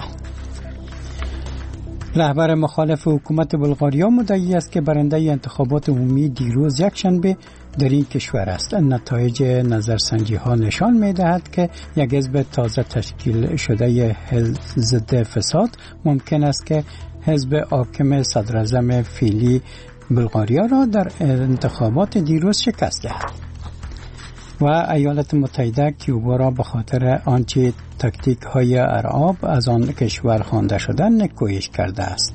رهبر مخالف حکومت بلغاریا مدعی است که برنده انتخابات عمومی دیروز یکشنبه در این کشور است. نتایج نظرسنجی ها نشان می دهد که یک حزب تازه تشکیل شده ضد فساد ممکن است که حزب حاکم صدراعظم فعلی بلغاریا را در انتخابات دیروز شکست دهد. و ایالات متحده کیوبا را به خاطر آنچه تاکتیک های ارعاب از آن کشور خوانده شده نکویش کرده است.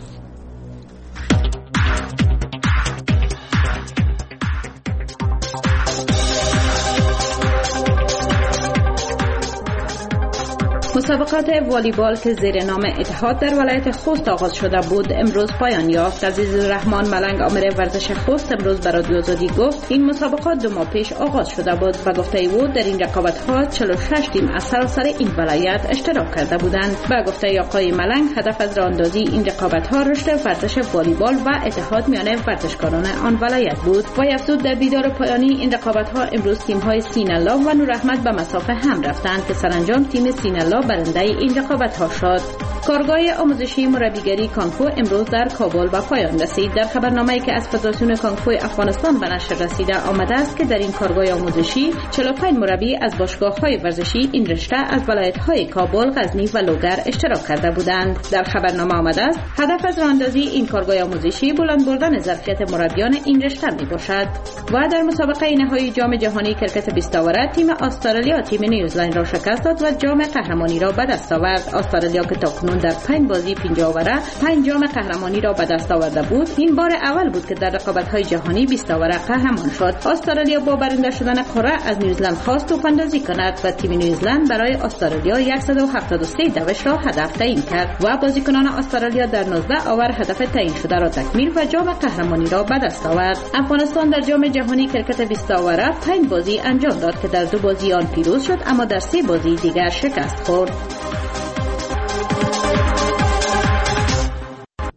مسابقات والیبال که زیر نام اتحاد در ولایت خوست آغاز شده بود امروز پایان یافت. عزیز الرحمن ملنگ آمر ورزش خوست امروز به رادیو آزادی گفت این مسابقات دو ماه پیش آغاز شده بود و گفته او در این رقابت‌ها چهل و شش تیم از سراسر این ولایت اشتراک کرده بودند. با گفته آقای ملنگ هدف از راهاندازی این رقابت‌ها رشد ورزش والیبال و اتحاد میان ورزشکاران آن ولایت بود و افزود در دیدار پایانی این رقابت‌ها امروز تیم‌های سینالله و نور احمد به مسافه هم رفتند که سرانجام تیم سینالله برنده این رقابت ها شد. کارگاه آموزشی مربیگری کانگفو امروز در کابل به پایان رسید. در خبرنامه‌ای که از فدراسیون کانگفو افغانستان به نشر رسیده آمده است که در این کارگاه آموزشی چهل و پنج مربی از باشگاه‌های ورزشی این رشته از ولایت‌های کابل، غزنی و لوگر اشتراک کرده بودند. در خبرنامه آمده است هدف از راهاندازی این کارگاه آموزشی بلند بردن ظرفیت مربیان این رشته میباشد. و در مسابقه نهایی جام جهانی کرکت بیست آوره تیم استرالیا تیم نیوزلند را شکست داد و جام قهرمانی را به دست آورد. استرالیا که تاکنون در پنج بازی پنجاه آوره پنج جام قهرمانی را به دست آورده بود، این بار اول بود که در رقابت‌های جهانی بیست آوره قهرمان شد. استرالیا با برنده شدن قرعه از نیوزلند خواست توپاندازی کند و تیم نیوزلند برای استرالیا صد و هفتاد و سه دوش را هدف تعیین کرد و بازیکنان استرالیا در نوزده آور هدف تعیین شده را تکمیل و جام قهرمانی را به دست آورد. افغانستان در جام جهانی کرکت بیست آوره پنج بازی انجام داد که در دو بازی آن پیروز شد اما در سه بازی دیگر شکست خورد.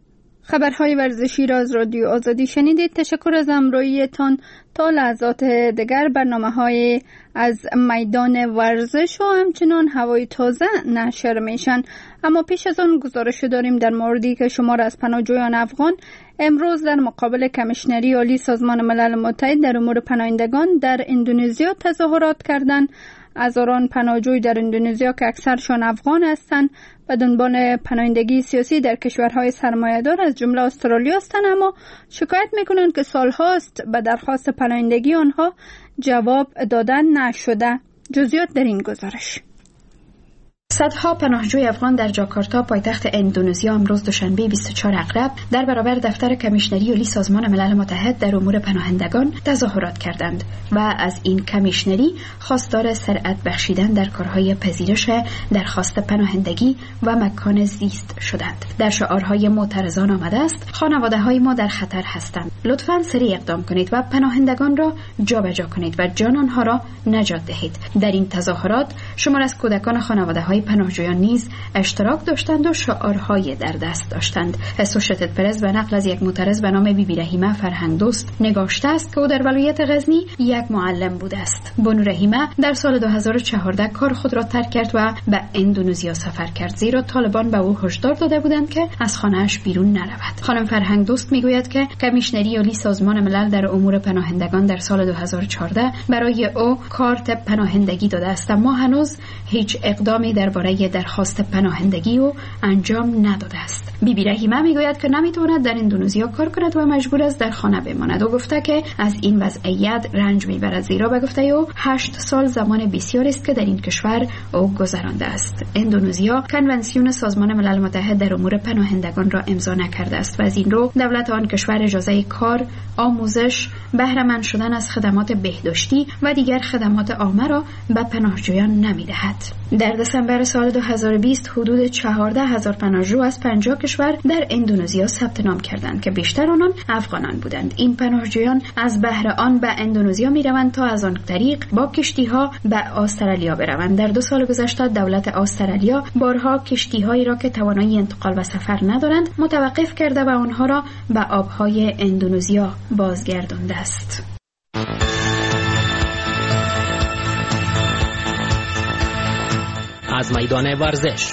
خبرهای ورزشی را از رادیو آزادی شنیدید. تشکر از همراهیتان. تا لحظات دیگر برنامه‌های از میدان ورزش و همچنان هوای تازه نشر میشن. اما پیش از آن گزارش داریم در موردی که شمار از پناهجویان افغان امروز در مقابل کمیشنری عالی سازمان ملل متحد در امور پناهندگان در اندونزیا تظاهرات کردند. هزاران پناهجوی در اندونزیا که اکثرشان افغان هستند و دنبال پناهندگی سیاسی در کشورهای سرمایه‌دار از جمله استرالیا هستند، اما شکایت میکنند که سالهاست به درخواست پناهندگی آنها جواب دادن نشده. جزئیات در این گزارش. صدها پناهجوی افغان در جاکارتا پایتخت اندونزیا امروز دوشنبه بیست و چهارم اغرب در برابر دفتر کمیشنری عالی سازمان ملل متحد در امور پناهندگان تظاهرات کردند و از این کمیشنری خواستار سرعت بخشیدن در کارهای پذیرش درخواست پناهندگی و مکان زیست شدند. در شعارهای معترضان آمده است: خانواده‌های ما در خطر هستند، لطفاً سریع اقدام کنید و پناهندگان را جابجا کنید و جان آنها را نجات دهید. در این تظاهرات شمار از کودکان خانواده‌های پناهجویان نیز اشتراک داشتند و شعارهای در دست داشتند. اسوشیتد پرس به نقل از یک معترض به نام بیبی رحیمه فرهنگ دوست نگاشته است که او در ولایت غزنی یک معلم بوده است. بانو رحیمه در سال دو هزار و چهارده کار خود را ترک کرد و به اندونزیا سفر کرد، زیرا طالبان به او هشدار داده بودند که از خانه‌اش بیرون نرود. خانم فرهنگ دوست میگوید که کمیشنری عالی سازمان ملل در امور پناهندگان در سال دو هزار و چهارده برای او کارت پناهندگی داده است، اما هنوز هیچ اقدامی در برای درخواست پناهندگی او انجام نداده است. بیبی رحیمه میگوید که نمیتواند در اندونزیا کار کند و مجبور است در خانه بماند. او گفته که از این وضعیت رنج میبرد، زیرا به گفته او هشت سال زمان بسیاری است که در این کشور او گذرانده است. اندونزیا کنونسیون سازمان ملل متحد در امور پناهندگان را امضا نکرده است و از این رو دولت آن کشور اجازه کار، آموزش، بهره مند شدن از خدمات بهداشتی و دیگر خدمات عامه را به پناهجویان نمیدهد. در دسامبر سال دو هزار و بیست حدود چهارده هزار پناهجو از پنجاه کشور در اندونزیا ثبت نام کردند که بیشتر آنان افغانان بودند. این پناهجویان از بحر آن به اندونزیا می روند تا از آن طریق با کشتی ها به استرالیا بروند. در دو سال گذشته دولت استرالیا بارها کشتی هایی را که توانایی انتقال و سفر ندارند متوقف کرده و آنها را به آبهای اندونزیا بازگردانده است. از میدان ورزش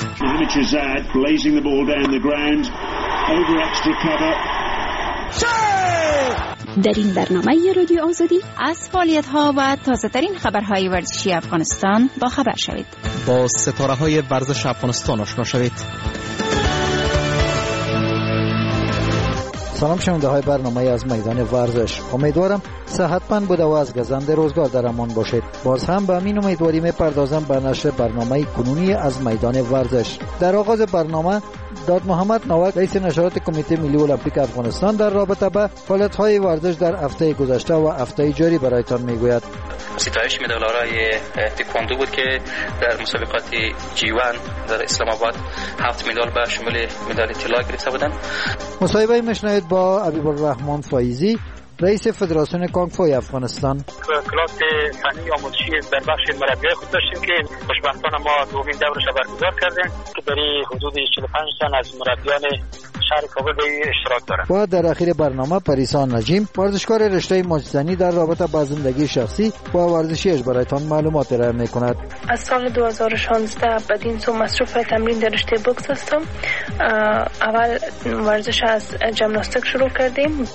در این برنامه رادیو آزادی از فعالیت ها و تازه ترین خبرهای ورزشی افغانستان با خبر شوید. با ستاره های ورزش افغانستان آشنا شوید. سلام شنونده های برنامه از میدان ورزش. امیدوارم صحتمند بوده و از گزند روزگار در امان باشید. باز هم به امین امیدواری میپردازم به نشر برنامه کنونی از میدان ورزش. در آغاز برنامه داد محمد نوک رئیس نشرات کمیته ملی المپیک افغانستان در رابطه با فعالیت‌های ورزش در هفته گذشته و هفته جاری برایتان میگوید. ستایش مدال‌های تکواندو بود که در مسابقات جی وان در اسلام آباد هفت مدال به شمول مدال طلا گرفته بودند. مصاحبه میشنوید با حبیب الرحمن فایزی رئیس فدراسیون کانگ فوی افغانستان. کلاس فنی آموزشی در بخش مربیای خود داشتیم که خوشبختانه ما دومین دورش برگزار کردیم که برای حدود چهل و پنج تن از مربیان شهر کابل به اشتراک دارند. و در اخیر برنامه پریسان نجیم ورزشکار رشته موج‌زنی در رابطه با زندگی شخصی و ورزشیش برایتان معلومات ارائه می‌کند. از سال دو هزار و شانزده بدین سو مصروف تمرین در رشته بوکس هستم. اول ورزش از ژیمناستیک شروع کردیم.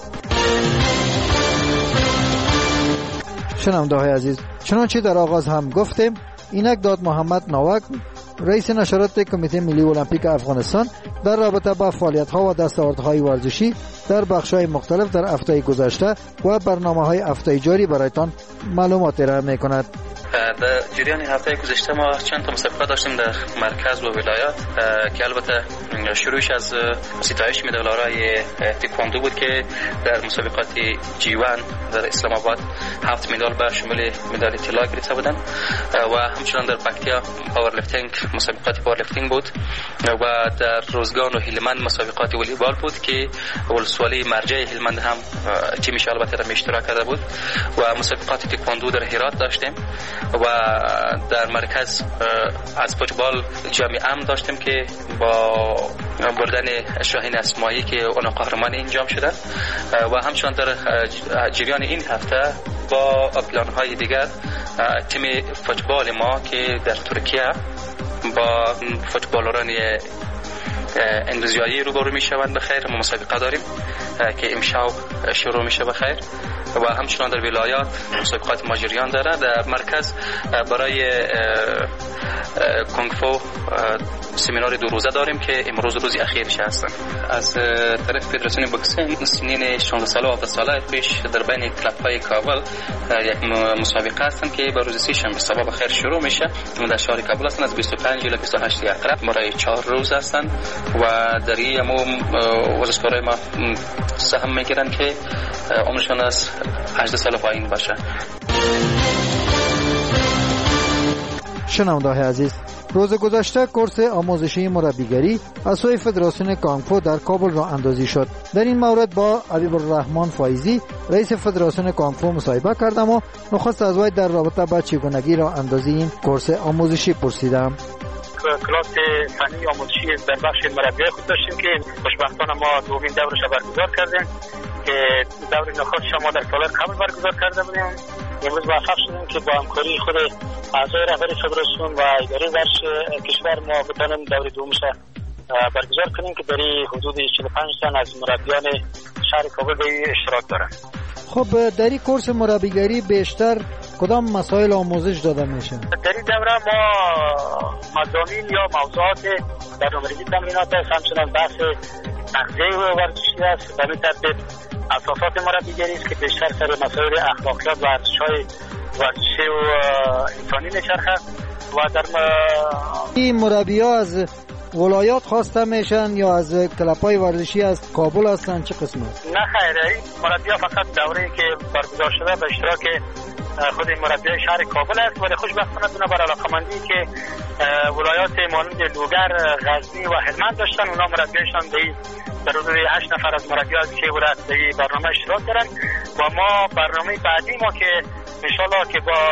شنونده های عزیز، چنانچه در آغاز هم گفتیم، اینک داد محمد نوک رئیس نشرات کمیته ملی المپیک افغانستان در رابطه با فعالیت‌ها و دستاوردهای ورزشی در بخش‌های مختلف در هفته گذشته و برنامه‌های هفته جاری برایتان معلومات ارائه می‌کند. در جریان هفته گذشته ما چند تا مسابقه داشتیم در مرکز و ولایات که البته شروعش از ستایش مدال‌های تکواندو بود که در مسابقات جی وان در اسلام آباد هفت مدال به شمول مدال طلا گرفته بودند و همچنان در پکتیا پاورلیفتینگ مسابقات پاورلیفتینگ بود و در روزگان و هلمند مسابقات والیبال بود که ولسوالی مرجع هلمند هم تیمش البته در اشتراک کرده بود و مسابقات تکواندو در هرات داشتیم و در مرکز از فوتبال جام امن داشتیم که با بردن شاهین اسماعیلی که اون قهرمان انجام شده و همچنان در جریان این هفته با پلان‌های دیگر تیم فوتبال ما که در ترکیه با فوتبالران اندونزیایی روبرو میشوند بخیر. ما مسابقه داریم که امشب شروع میشه بخیر و همچنان در ولایات مسابقات ماجریان داره. در مرکز برای کنگ فو سمینار دو روزه داریم که امروز روزی اخیرش هستن. از طرف فدراسیون بوکسینگ سنین شانزده ساله و هفده ساله پیش در بین کلب‌های کابل یک مسابقه هستن که به روز سه شنبه صبح بخیر شروع میشه. در شهر کابل هستن از بیست و پنج الی بیست و هشت اقرب برای چهار روز هستن و در این مو ورزشکارای ما سهم میگیرن که عمرشون از هجده سال پایین باشه. شنونده‌های عزیز، روز گذشته کورس آموزشی مربیگری از سوی فدراسیون کانگفو در کابل راه اندازی شد. در این مورد با حبیب الرحمن فایزی رئیس فدراسیون کانگفو مصاحبه کردم و نخست از وی در رابطه با چگونگی راه اندازی این کورس آموزشی پرسیدم. کلاس فنی آموزشی در بخش مربیگری خود داشتیم که خوشبختانه ما دومین دورش برگزار کردیم که دور نخستش ما در سال قبل برگزار کرده بودیم. امروز موفق شدیم که با همکاری خود اعضای رهبری فدراسیون و اداره ورزش کشور ما بتونیم دور دومش برگزار کنیم که در حدود چهل و پنج تن از مربیان شهر کابل به اشتراک دارند. خب در این کورس مربیگری بیشتر کدام مسائل آموزش داده میشه؟ در این دوره ما مضامین یا موضوعات برنامه‌ریزی تمرینات است، همچنان بحث تغذیه ورزشی است. به این ترتیب اساسات مربیگری است که بیشتر سر مسائل اخلاقیات و ارزش‌های ورزشی و انسانی میچرخه و در این مربی‌ها از ولایات خواسته میشن یا از کلب‌های ورزشی از کابل هستن؟ چه قسمه؟ نه خیر، این مربی‌ها فقط دوره‌ای که برگزار شده به اشتراک خود مربیای شهر کابل است، ولی خوشبختانه بنا بر علاقه‌مندی که ولایات مانند لوگر، غزنی و هلمند داشتن، اونا مربیایشان در حدود هشت نفر از مربیان که ولایت در برنامه اشتراک دارن و ما برنامه بعدی ما که انشالله که با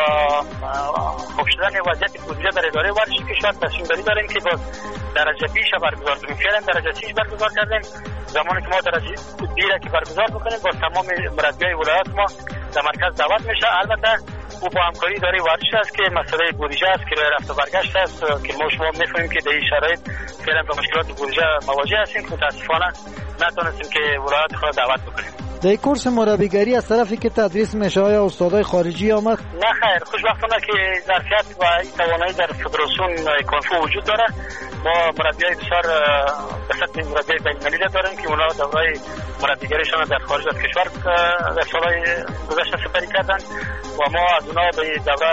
خوب شدن وضعیت بودجه در اداره ورزش کشور تصمیم گیری داریم که با درجه بیش برگزار کنیم. فعلا درجه سه برگزار کردیم، زمانی که ما درجه بیره که برگزار بکنیم با تمام مربیای ولایات ما در مرکز دعوت میشه. البته او با همکاری اداره ورزش است که مسئله بودجه است که رفت و برگشت است که ما شما میفهمیم که در این شرایط فعلا با مشکلات بودجه مواجه هستیم که متاسفانه نتونستیم که ولایات خود دعوت بکنیم. در کورس مربیگری از طرفی که تدریس میشه آیا استادای خارجی آمد؟ نه خیر، خوشبختانه که ظرفیت و این توانایی در فدراسیون کانگفو وجود داره. ما مربیای بسیار به سطح مربیای بین‌المللی داریم که اونا دوره‌های مربیگریشان در خارج از کشور در سالهای گذشته سپری کردن و ما از اونا به دوره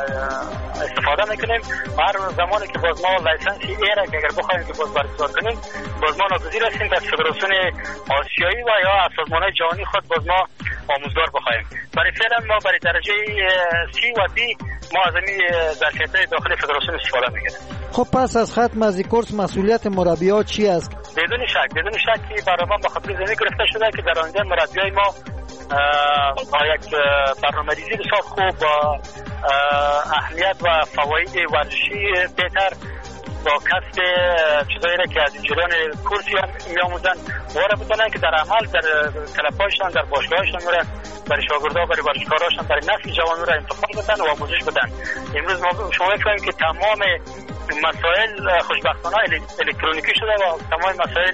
استفاده میکنیم. هر زمانی که باز ما لایسنسی ایره که اگر بخوایم که باز برگزار کنیم، باز ما ناگزیر هستیم که از فدراسیون آسیایی و یا از سازمان‌های جهانی خود باز ما آموزگار بخوایم. برای فعلا ما برای درجه سی و دی ما از این ظرفیت‌های داخل فدراسیون استفاده میکنیم. خب پس از ختم از این کورس مسئولیت مربی‌ها چی است؟ بدون شک بدون شک که برای ما به خاطر زمین گرفته شده که در آینده مربیای ما با یک برنامه‌ریزی بسیار خوب با اهمیت و فواید ورزشی بهتر با کسب چیزایی را که از این جریان کورسی می‌آموزن وارد بکنن که در عمل در کلب‌هایشان در باشگاه‌هایشان میرن برای شاگردها برای ورزشکاراشان برای نسل جوان را انتخاب بدن و آموزش بدن. امروز ما شما می‌بینید که تمام مسائل خوشبختانه الکترونیکی شده و تمام مسائل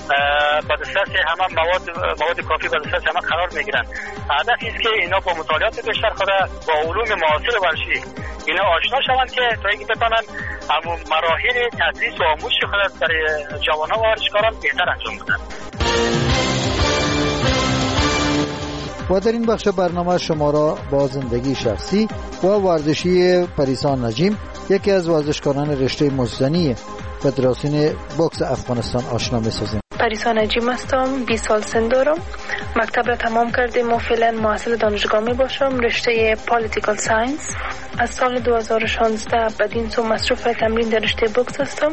به دسترس همه مواد مواد کافی به دسترس همه قرار میگیرن. هدف است که اینا با مطالعات بیشتر خود با علوم معاصر ورزشی اینا آشنا شوند که تا اینکه بتونن همون مراحل تدریس و آموزش خود برای جوانان و ورزشکاران بهتر انجام بدن. و در این بخش برنامه شما را با زندگی شخصی و ورزشی پریسان نجیم، یکی از ورزشکاران رشته مزدنی فدراسیون بوکس افغانستان آشنا می‌سازیم. پریسان نجیم هستم، بیست سال سن دارم. مکتب را تمام کردیم و فعلا محصل دانشگاه می باشم، رشته پالیتیکال ساینس. از سال دو هزار و شانزده بدین سو مصروف تمرین در رشته بوکس هستم.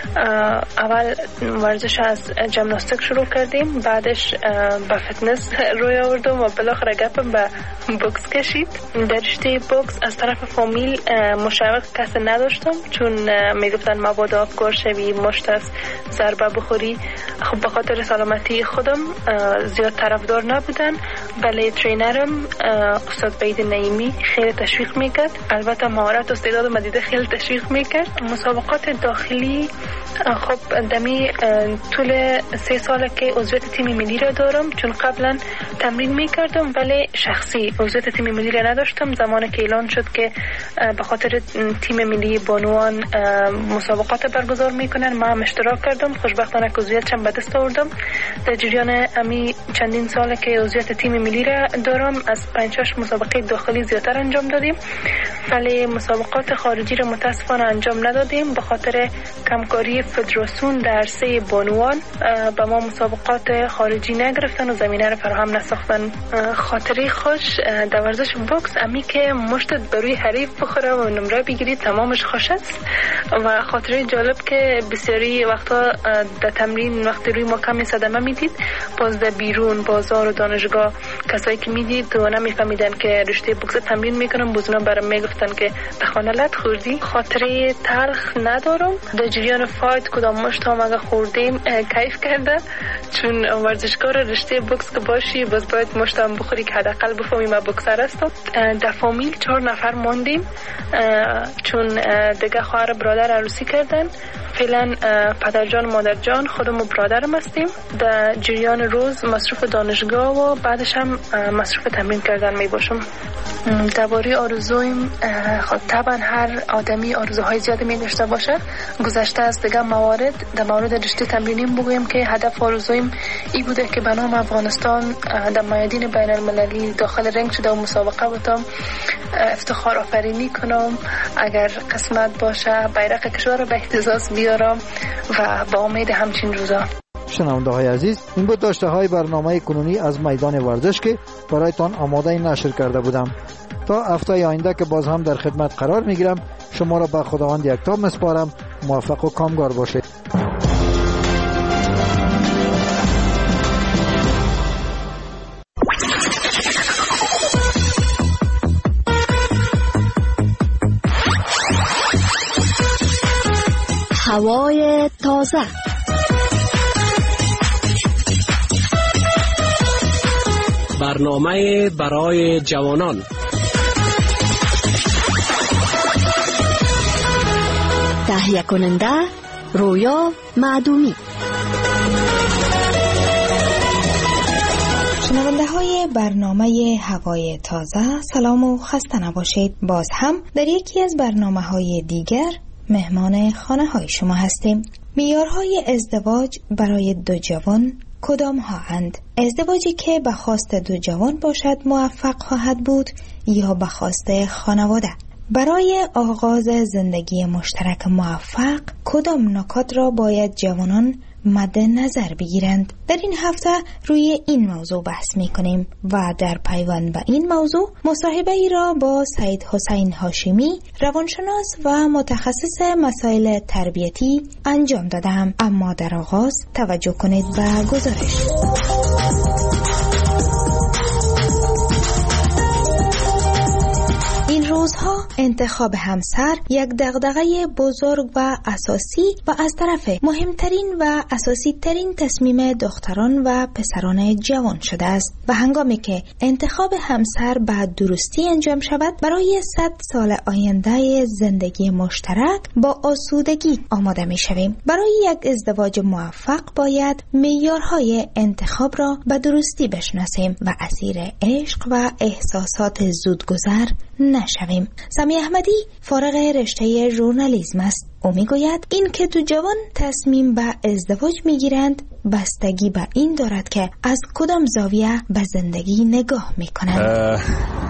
اول ورزش از ژیمناستیک شروع کردیم، بعدش به فتنس روی آوردم و بالاخره گپم به بوکس کشید. در رشته بوکس از طرف فامیل مشوق کسی نداشتم، چون میگفتن مبادا کار شوی، مشت از ضربه بخوری. خب به خاطر سلامتی خودم زیاد طرفدار نبودن، ولی ترینرم استاد بید نعیمی خیلی تشویق میکرد. البته مهارت و استعداد مدیده خیلی تشویق میکرد. مسابقات داخلی خب دمی طول سه ساله که عضویت تیم ملی را دارم، چون قبلا تمرین میکردم ولی شخصی عضویت تیم ملی را نداشتم. زمانی که اعلان شد که به خاطر تیم ملی بانوان مسابقات برگزار میکنن، ما هم اشتراک کردم. خوشبختانه که عضویتشم به دست آوردم. در جریان امی چندین ساله که عضویت تیم ملی را دارم، از پنج شش مسابقه داخلی زیادتر انجام دادیم، ولی مسابقات خارجی را متاسفانه انجام ندادیم به خاطر کمکاری فدراسیون در سه بانوان. به ما مسابقات خارجی نگرفتن و زمینه را فراهم نساختن. خاطره خوش در ورزش بوکس امی که مشتت بروی حریف بخوره و نمره بگیری تمامش خوش است. و خاطره جالب که بسیاری وقتا در تمرین وقتی روی ما کمی صدمه میدید، باز در بیرون بازار و دانشگاه کسایی که میدید و نمیفهمیدن که رشته بوکس تمرین میکنم، بزنا برام میگفتن که به خانه لط خوردی. خاطره تلخ ندارم. در جریان فایت کدام مشت هم اگه خوردیم کیف کرده، چون ورزشکار رشته بوکس که باشی باز باید مشت هم بخوری که حداقل بفهمی من بوکسر هستم. در فامیل چهار نفر ماندیم، چون دیگه خواهر برادر عروسی کردن. فعلا پدرجان مادرجان خودم و برادرم هستیم. در جریان روز مصروف دانشگاه و بعدش هم مصروف تمرین کردن می باشم. درباره آرزویم، خب طبعا هر آدمی آرزوهای زیادی می داشته باشه. گذشته از دیگه موارد در مورد رشته تمرینیم بگویم که هدف آرزویم ای بوده که به نام افغانستان در میادین بین المللی داخل رنگ شده و مسابقه بودم، افتخار آفرینی کنم، اگر قسمت باشه بیرق کشور رو به اهتزاز بیارم و با امید همچین روزا. شنونده های عزیز، این بود داشته های برنامه کنونی از میدان ورزش که برایتان آماده نشر کرده بودم. تا هفته آینده که باز هم در خدمت قرار میگیرم، شما را به خداوند یکتا میسپارم. موفق و کامگار باشید. هوای تازه، برنامه برای جوانان، تهیه کننده رویا معدومی. شنونده های برنامه هوای تازه، سلام و خسته نباشید. باز هم در یکی از برنامه های دیگر مهمان خانه های شما هستیم. معیارهای ازدواج برای دو جوان کدام هاند؟ ازدواجی که به خواست دو جوان باشد موفق خواهد بود یا به خواست خانواده؟ برای آغاز زندگی مشترک موفق کدام نکات را باید جوانان مد نظر بگیرند؟ در این هفته روی این موضوع بحث می کنیم و در پیوند به این موضوع مصاحبه ای را با سید حسین هاشمی، روانشناس و متخصص مسائل تربیتی انجام دادم. اما در آغاز توجه کنید به گزارش. این روزها انتخاب همسر یک دغدغه بزرگ و اساسی و از طرف مهمترین و اساسی ترین تصمیم دختران و پسران جوان شده است و هنگامی که انتخاب همسر به درستی انجام شود، برای صد سال آینده زندگی مشترک با آسودگی آماده می شویم. برای یک ازدواج موفق باید معیارهای انتخاب را به درستی بشناسیم و اسیر عشق و احساسات زودگذر نشویم. سمی احمدی فارغ رشته ژورنالیسم است. او میگوید این که دو جوان تصمیم به ازدواج میگیرند بستگی به این دارد که از کدام زاویه به زندگی نگاه میکنند.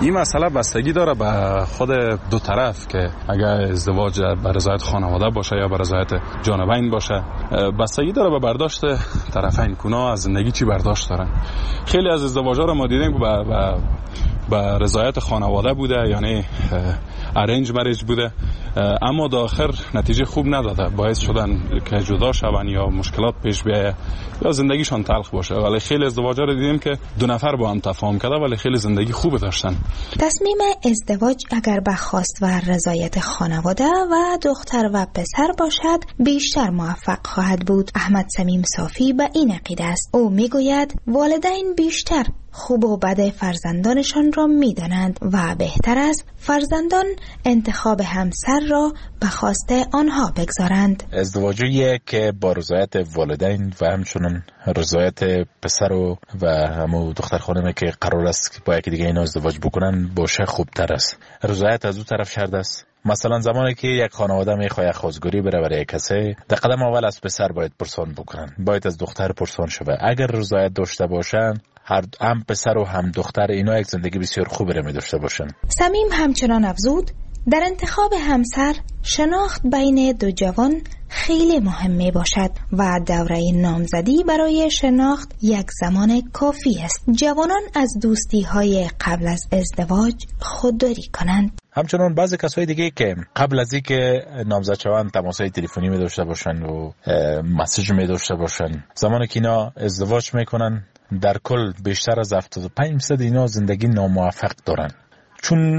این مسئله بستگی داره به خود دو طرف که اگر ازدواج به رضایت خانواده باشه یا به رضایت جانبین باشه، بستگی داره به برداشت طرفین کنا از زندگی چی برداشت دارن. خیلی از ازدواج‌ها رو ما دیدیم به به رضایت خانواده بوده، یعنی ارنج مریج بوده، اما در آخر نتیجه خوب نداده، باعث شدن که جدا شون یا مشکلات پیش بیایه یا زندگیشان تلخ باشه. ولی خیلی ازدواج‌ها رو دیدیم که دو نفر با هم تفاهم کرده ولی خیلی زندگی خوب داشتن. تصمیم ازدواج اگر به خواست و رضایت خانواده و دختر و پسر باشد بیشتر موفق خواهد بود. احمد صمیم صافی به این عقیده است. او میگوید والدین بیشتر خوب و بد فرزندانشان را میدانند و بهتر است فرزندان انتخاب همسر را به خواست آنها بگذارند. ازدواجی که با رضایت والدین و همچنین رضایت پسر و و همو دختر خانمی که قرار است با یکی دیگه اینا ازدواج بکنن باشه خوبتر است. رضایت از دو طرف شرط است. مثلا زمانی که یک خانواده میخواد خواستگاری بره برای کسی، در قدم اول از پسر باید پرسان بکنن، باید از دختر پرسان شوه. اگر رضایت داشته باشن هر هم پسر و هم دختر اینا یک زندگی بسیار خوبی را می داشته باشن. صمیم همچنان افزود در انتخاب همسر شناخت بین دو جوان خیلی مهم می باشد و دوره نامزدی برای شناخت یک زمان کافی است. جوانان از دوستی های قبل از ازدواج خودداری کنند. همچنان بعضی کسای دیگه که قبل از اینکه نامزد شوند تماسای تلفنی می داشته باشن و مسیج می داشته باشن، زمانی که اینا ازدواج میکنن در کل بیشتر از هفتاد و پنج درصد اینا زندگی ناموفق دارن، چون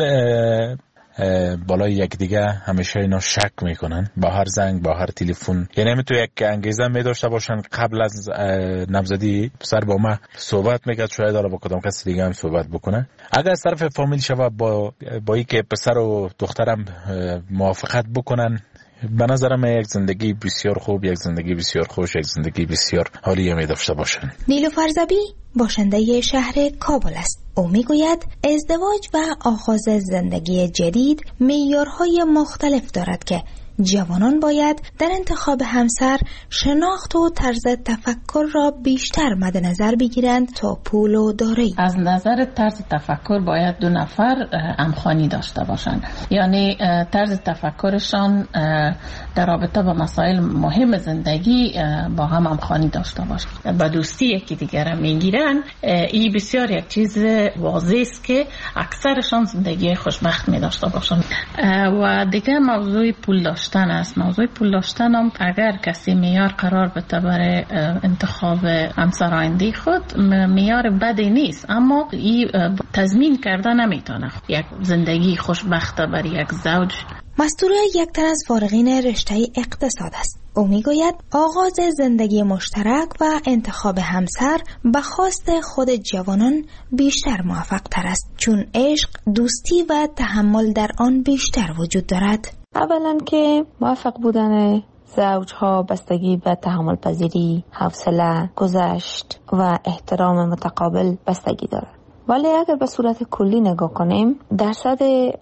بالای یک دیگه همیشه اینا شک میکنن با هر زنگ با هر تلفن. یعنی می تو یک انگیزه می داشته باشن قبل از نامزدی پسر با ما صحبت میکرد، شاید حالا با کدام کسی دیگه هم صحبت بکنه. اگر از طرف فامیل شوه با با ای که پسر و دخترم موافقت بکنن، به نظرم یک زندگی بسیار خوب، یک زندگی بسیار خوش، یک زندگی بسیار عالی می داشته باشن. نیلوفر زبی باشنده شهر کابل است. او میگوید ازدواج و آغاز زندگی جدید معیارهای مختلف دارد که جوانان باید در انتخاب همسر شناخت و طرز تفکر را بیشتر مد نظر بگیرند تا پول و دارایی. از نظر طرز تفکر باید دو نفر همخوانی داشته باشند، یعنی طرز تفکرشان در رابطه با مسائل مهم زندگی با هم همخوانی داشته باشند. با دوستی یکی دیگر را میگیرن، این بسیار یک چیز واضح است که اکثرشان زندگی خوشبخت می داشته باشند. و دیگه موضوع پول داشتن است. موضوع پول داشتن هم اگر کسی معیار قرار بده برای انتخاب همسر آینده خود، معیار بدی نیست، اما این تضمین کرده نمیتونه یک زندگی خوشبخت برای یک زوج. مستوره یک تن از فارغین رشته اقتصاد است. او میگوید آغاز زندگی مشترک و انتخاب همسر به خواست خود جوانان بیشتر موفق تر است، چون عشق، دوستی و تحمل در آن بیشتر وجود دارد. اولا که موفق بودن زوجها بستگی به تحمل پذیری، حوصله، گذشت و احترام متقابل بستگی دارد. ولی اگر به صورت کلی نگاه کنیم، درصد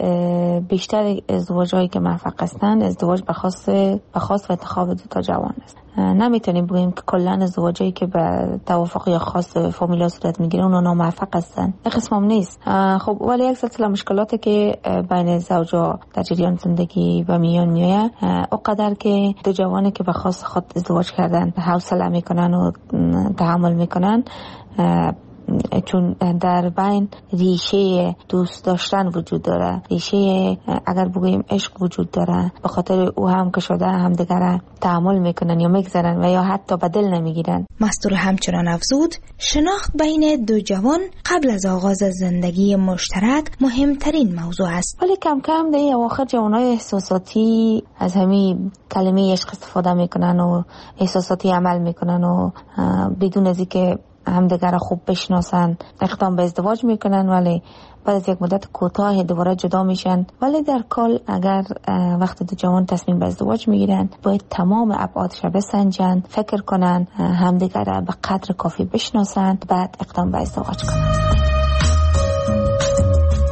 بیشتر ازدواج‌هایی که موفق هستند ازدواج به خاص به خاص و انتخاب دو تا جوان است. نمیتونیم بگیم که کلا ازدواجی که به توافق یا خاص فامیلا صورت میگیره اونا ناموفق هستن. این قسم هم نیست. خب ولی یک سلسله مشکلاتی که بین زوجا در جریان زندگی و میان میاد، اونقدر که دو جوانی که به خاص خود ازدواج کردن حوصله میکنن و تحمل میکنن، چون در بین ریشه دوست داشتن وجود داره، ریشه اگر بگوییم عشق وجود داره، به خاطر او هم که شده هم دیگر تحمل میکنن یا میگذرن و یا حتی به دل نمیگیرن. مستور همچنان افزود شناخت بین دو جوان قبل از آغاز زندگی مشترک مهمترین موضوع است. ولی کم کم در اواخر جوانای احساساتی از همین کلمه عشق استفاده میکنن و احساساتی عمل میکنن و بدون از اینکه همدیگر خوب بشناسن اقدام به ازدواج میکنن، ولی بعد از یک مدت کوتاه دوباره جدا میشن. ولی در کل اگر وقتی دو جوان تصمیم به ازدواج میگیرن، باید تمام ابعادش بسنجن، فکر کنن، همدیگر به قدر کافی بشناسن، بعد اقدام به ازدواج کنن.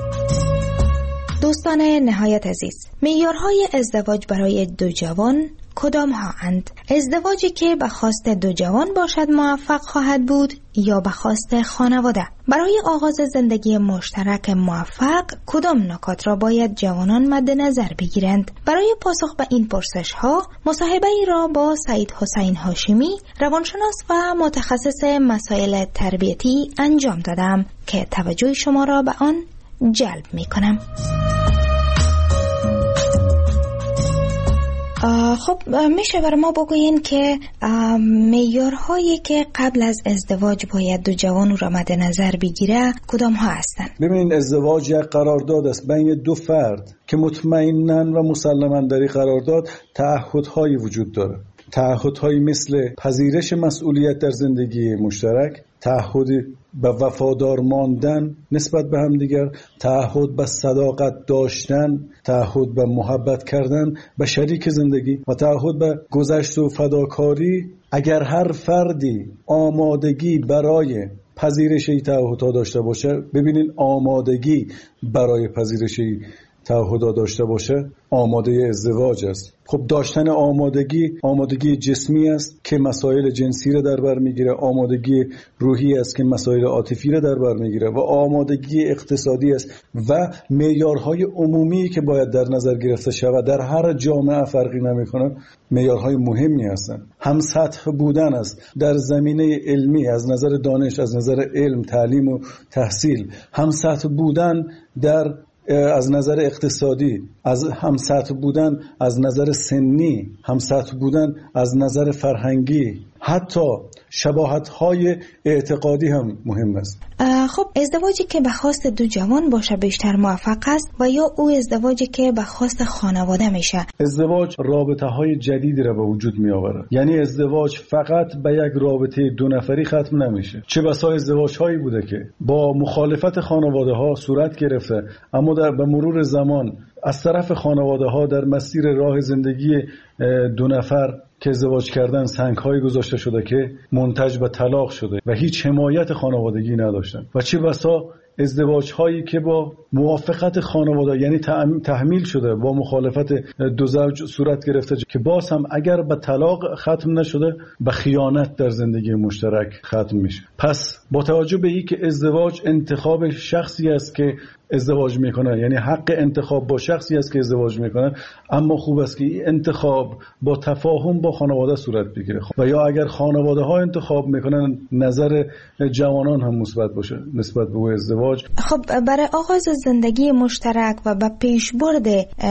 دوستان نهایت عزیز، معیارهای ازدواج برای دو جوان کدام ها اند؟ ازدواجی که به خواست دو جوان باشد موفق خواهد بود یا به خواست خانواده؟ برای آغاز زندگی مشترک موفق کدام نکات را باید جوانان مد نظر بگیرند؟ برای پاسخ به این پرسش ها مصاحبه ای را با سعید حسین هاشمی، روانشناس و متخصص مسائل تربیتی انجام دادم که توجه شما را به آن جلب می کنم. خب میشه بر ما بگوین که معیارهایی که قبل از ازدواج باید دو جوان را مد نظر بگیره کدام ها هستند؟ ببینید، ازدواج یک قرارداد است بین دو فرد که مطمئناً و مسلماً در این قرارداد تعهدهایی وجود داره. تعهدهایی مثل پذیرش مسئولیت در زندگی مشترک، تعهد به وفادار ماندن نسبت به هم دیگر، تعهد به صداقت داشتن، تعهد به محبت کردن به شریک زندگی و تعهد به گذشت و فداکاری. اگر هر فردی آمادگی برای پذیرش این تعهدها داشته باشه، ببینین آمادگی برای پذیرش تعهدها داشته باشه آماده ازدواج است. خب داشتن آمادگی، آمادگی جسمی است که مسائل جنسی را در بر میگیره، آمادگی روحی است که مسائل عاطفی را در بر میگیره و آمادگی اقتصادی است و معیارهای عمومی که باید در نظر گرفته شود. در هر جامعه فرقی نمیکنه، معیارهای مهمی هستند. هم سطح بودن است در زمینه علمی از نظر دانش، از نظر علم، تعلیم و تحصیل، هم سطح بودن در از نظر اقتصادی، از هم سطح بودن از نظر سنی، هم سطح بودن از نظر فرهنگی، حتی شباهت‌های اعتقادی هم مهم است. خب ازدواجی که به خواست دو جوان باشه بیشتر موفق است و یا او ازدواجی که به خواست خانواده میشه؟ ازدواج رابطه‌های جدیدی را به وجود می آورد. یعنی ازدواج فقط به یک رابطه دو نفری ختم نمیشه. چه بسا ازدواج‌هایی بوده که با مخالفت خانواده‌ها صورت گرفته، اما در به مرور زمان از طرف خانواده‌ها در مسیر راه زندگی دو نفر که ازدواج کردن سنگ‌های گذاشته شده که منتج به طلاق شده و هیچ حمایت خانوادگی نداشتن. و چه بسا ازدواج هایی که با موافقت خانواده، یعنی تحمیل شده، با مخالفت دو زوج صورت گرفته که باز هم اگر به طلاق ختم نشده به خیانت در زندگی مشترک ختم میشه. پس با توجه به این که ازدواج انتخاب شخصی است که ازدواج میکنه، یعنی حق انتخاب با شخصی است که ازدواج میکنه، اما خوب است که این انتخاب با تفاهم با خانواده صورت بگیره و یا اگر خانواده ها انتخاب میکنن نظر جوانان هم مثبت باشه نسبت به ازدواج. خب برای آغاز زندگی مشترک و به پیشبرد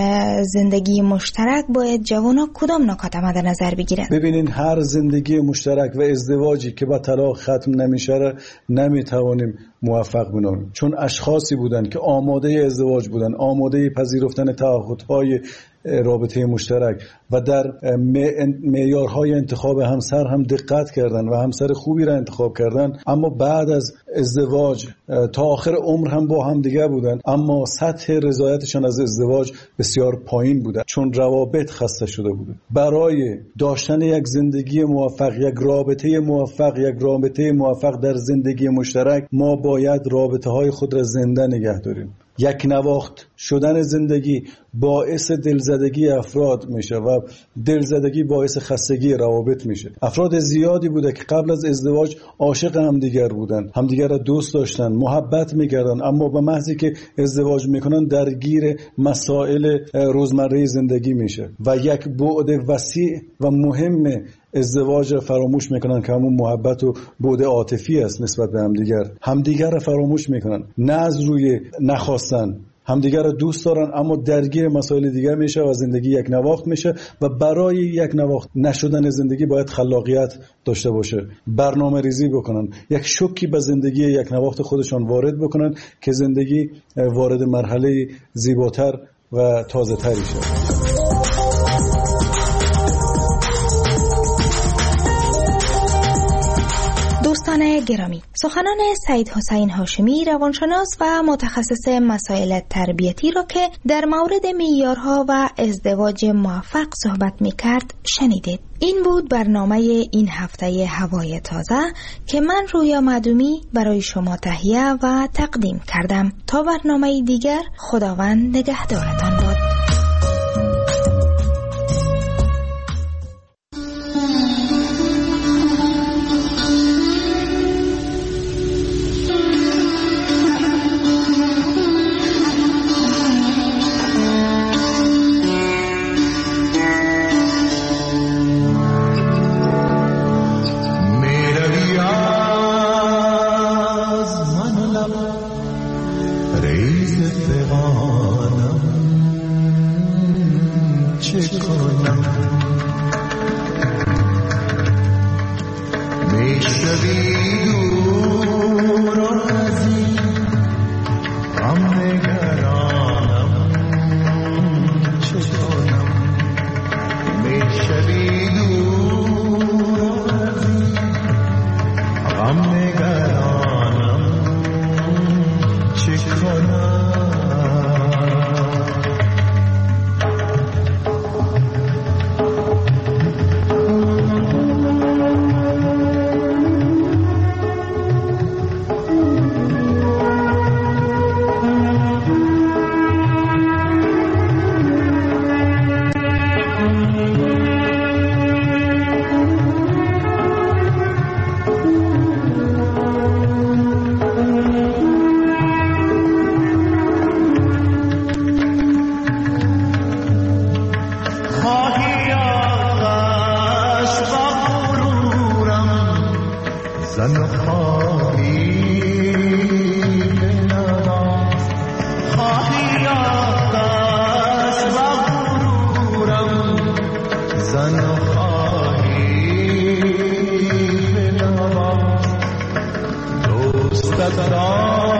زندگی مشترک باید جوانان کدام نکات مد نظر بگیرن؟ ببینین، هر زندگی مشترک و ازدواجی که با طلاق ختم نمیشه نمیتوانیم موفق بنامیم، چون اشخاصی بودن که آماده ازدواج بودن، آماده پذیرفتن تعهدهای رابطه مشترک و در معیارهای انتخاب همسر هم دقت کردن و همسر خوبی را انتخاب کردن، اما بعد از ازدواج تا آخر عمر هم با هم دیگه بودن، اما سطح رضایتشان از ازدواج بسیار پایین بوده چون روابط خسته شده بوده. برای داشتن یک زندگی موفق، یک رابطه موفق، یک رابطه موفق در زندگی مشترک، ما باید رابطه های خود را زنده نگه داریم. یک نواخت شدن زندگی باعث دلزدگی افراد میشه و دلزدگی باعث خستگی روابط میشه. افراد زیادی بوده که قبل از ازدواج عاشق همدیگر بودن، همدیگر را دوست داشتن، محبت میکردن، اما به محضی که ازدواج میکنن درگیر مسائل روزمره زندگی میشه و یک بعد وسیع و مهم ازدواج را فراموش میکنن که همون محبت و بعد عاطفی است نسبت به همدیگر. همدیگر را فراموش میکنن، نه از روی نخواستن، همدیگر را دوست دارن اما درگیر مسائل دیگر میشه و زندگی یک نواخت میشه و برای یک نواخت نشدن زندگی باید خلاقیت داشته باشه، برنامه ریزی بکنن، یک شوکی به زندگی یک نواخت خودشان وارد بکنن که زندگی وارد مرحله زیباتر و تازه تری شه. دوستان گرامی، سخنان سعید حسین هاشمی، روانشناس و متخصص مسائل تربیتی را که در مورد معیارها و ازدواج موفق صحبت می‌کرد شنیدید. این بود برنامه این هفته هوای تازه که من رویا معدومی برای شما تهیه و تقدیم کردم. تا برنامه دیگر، خداوند نگهدارتان باد. دوستت دارم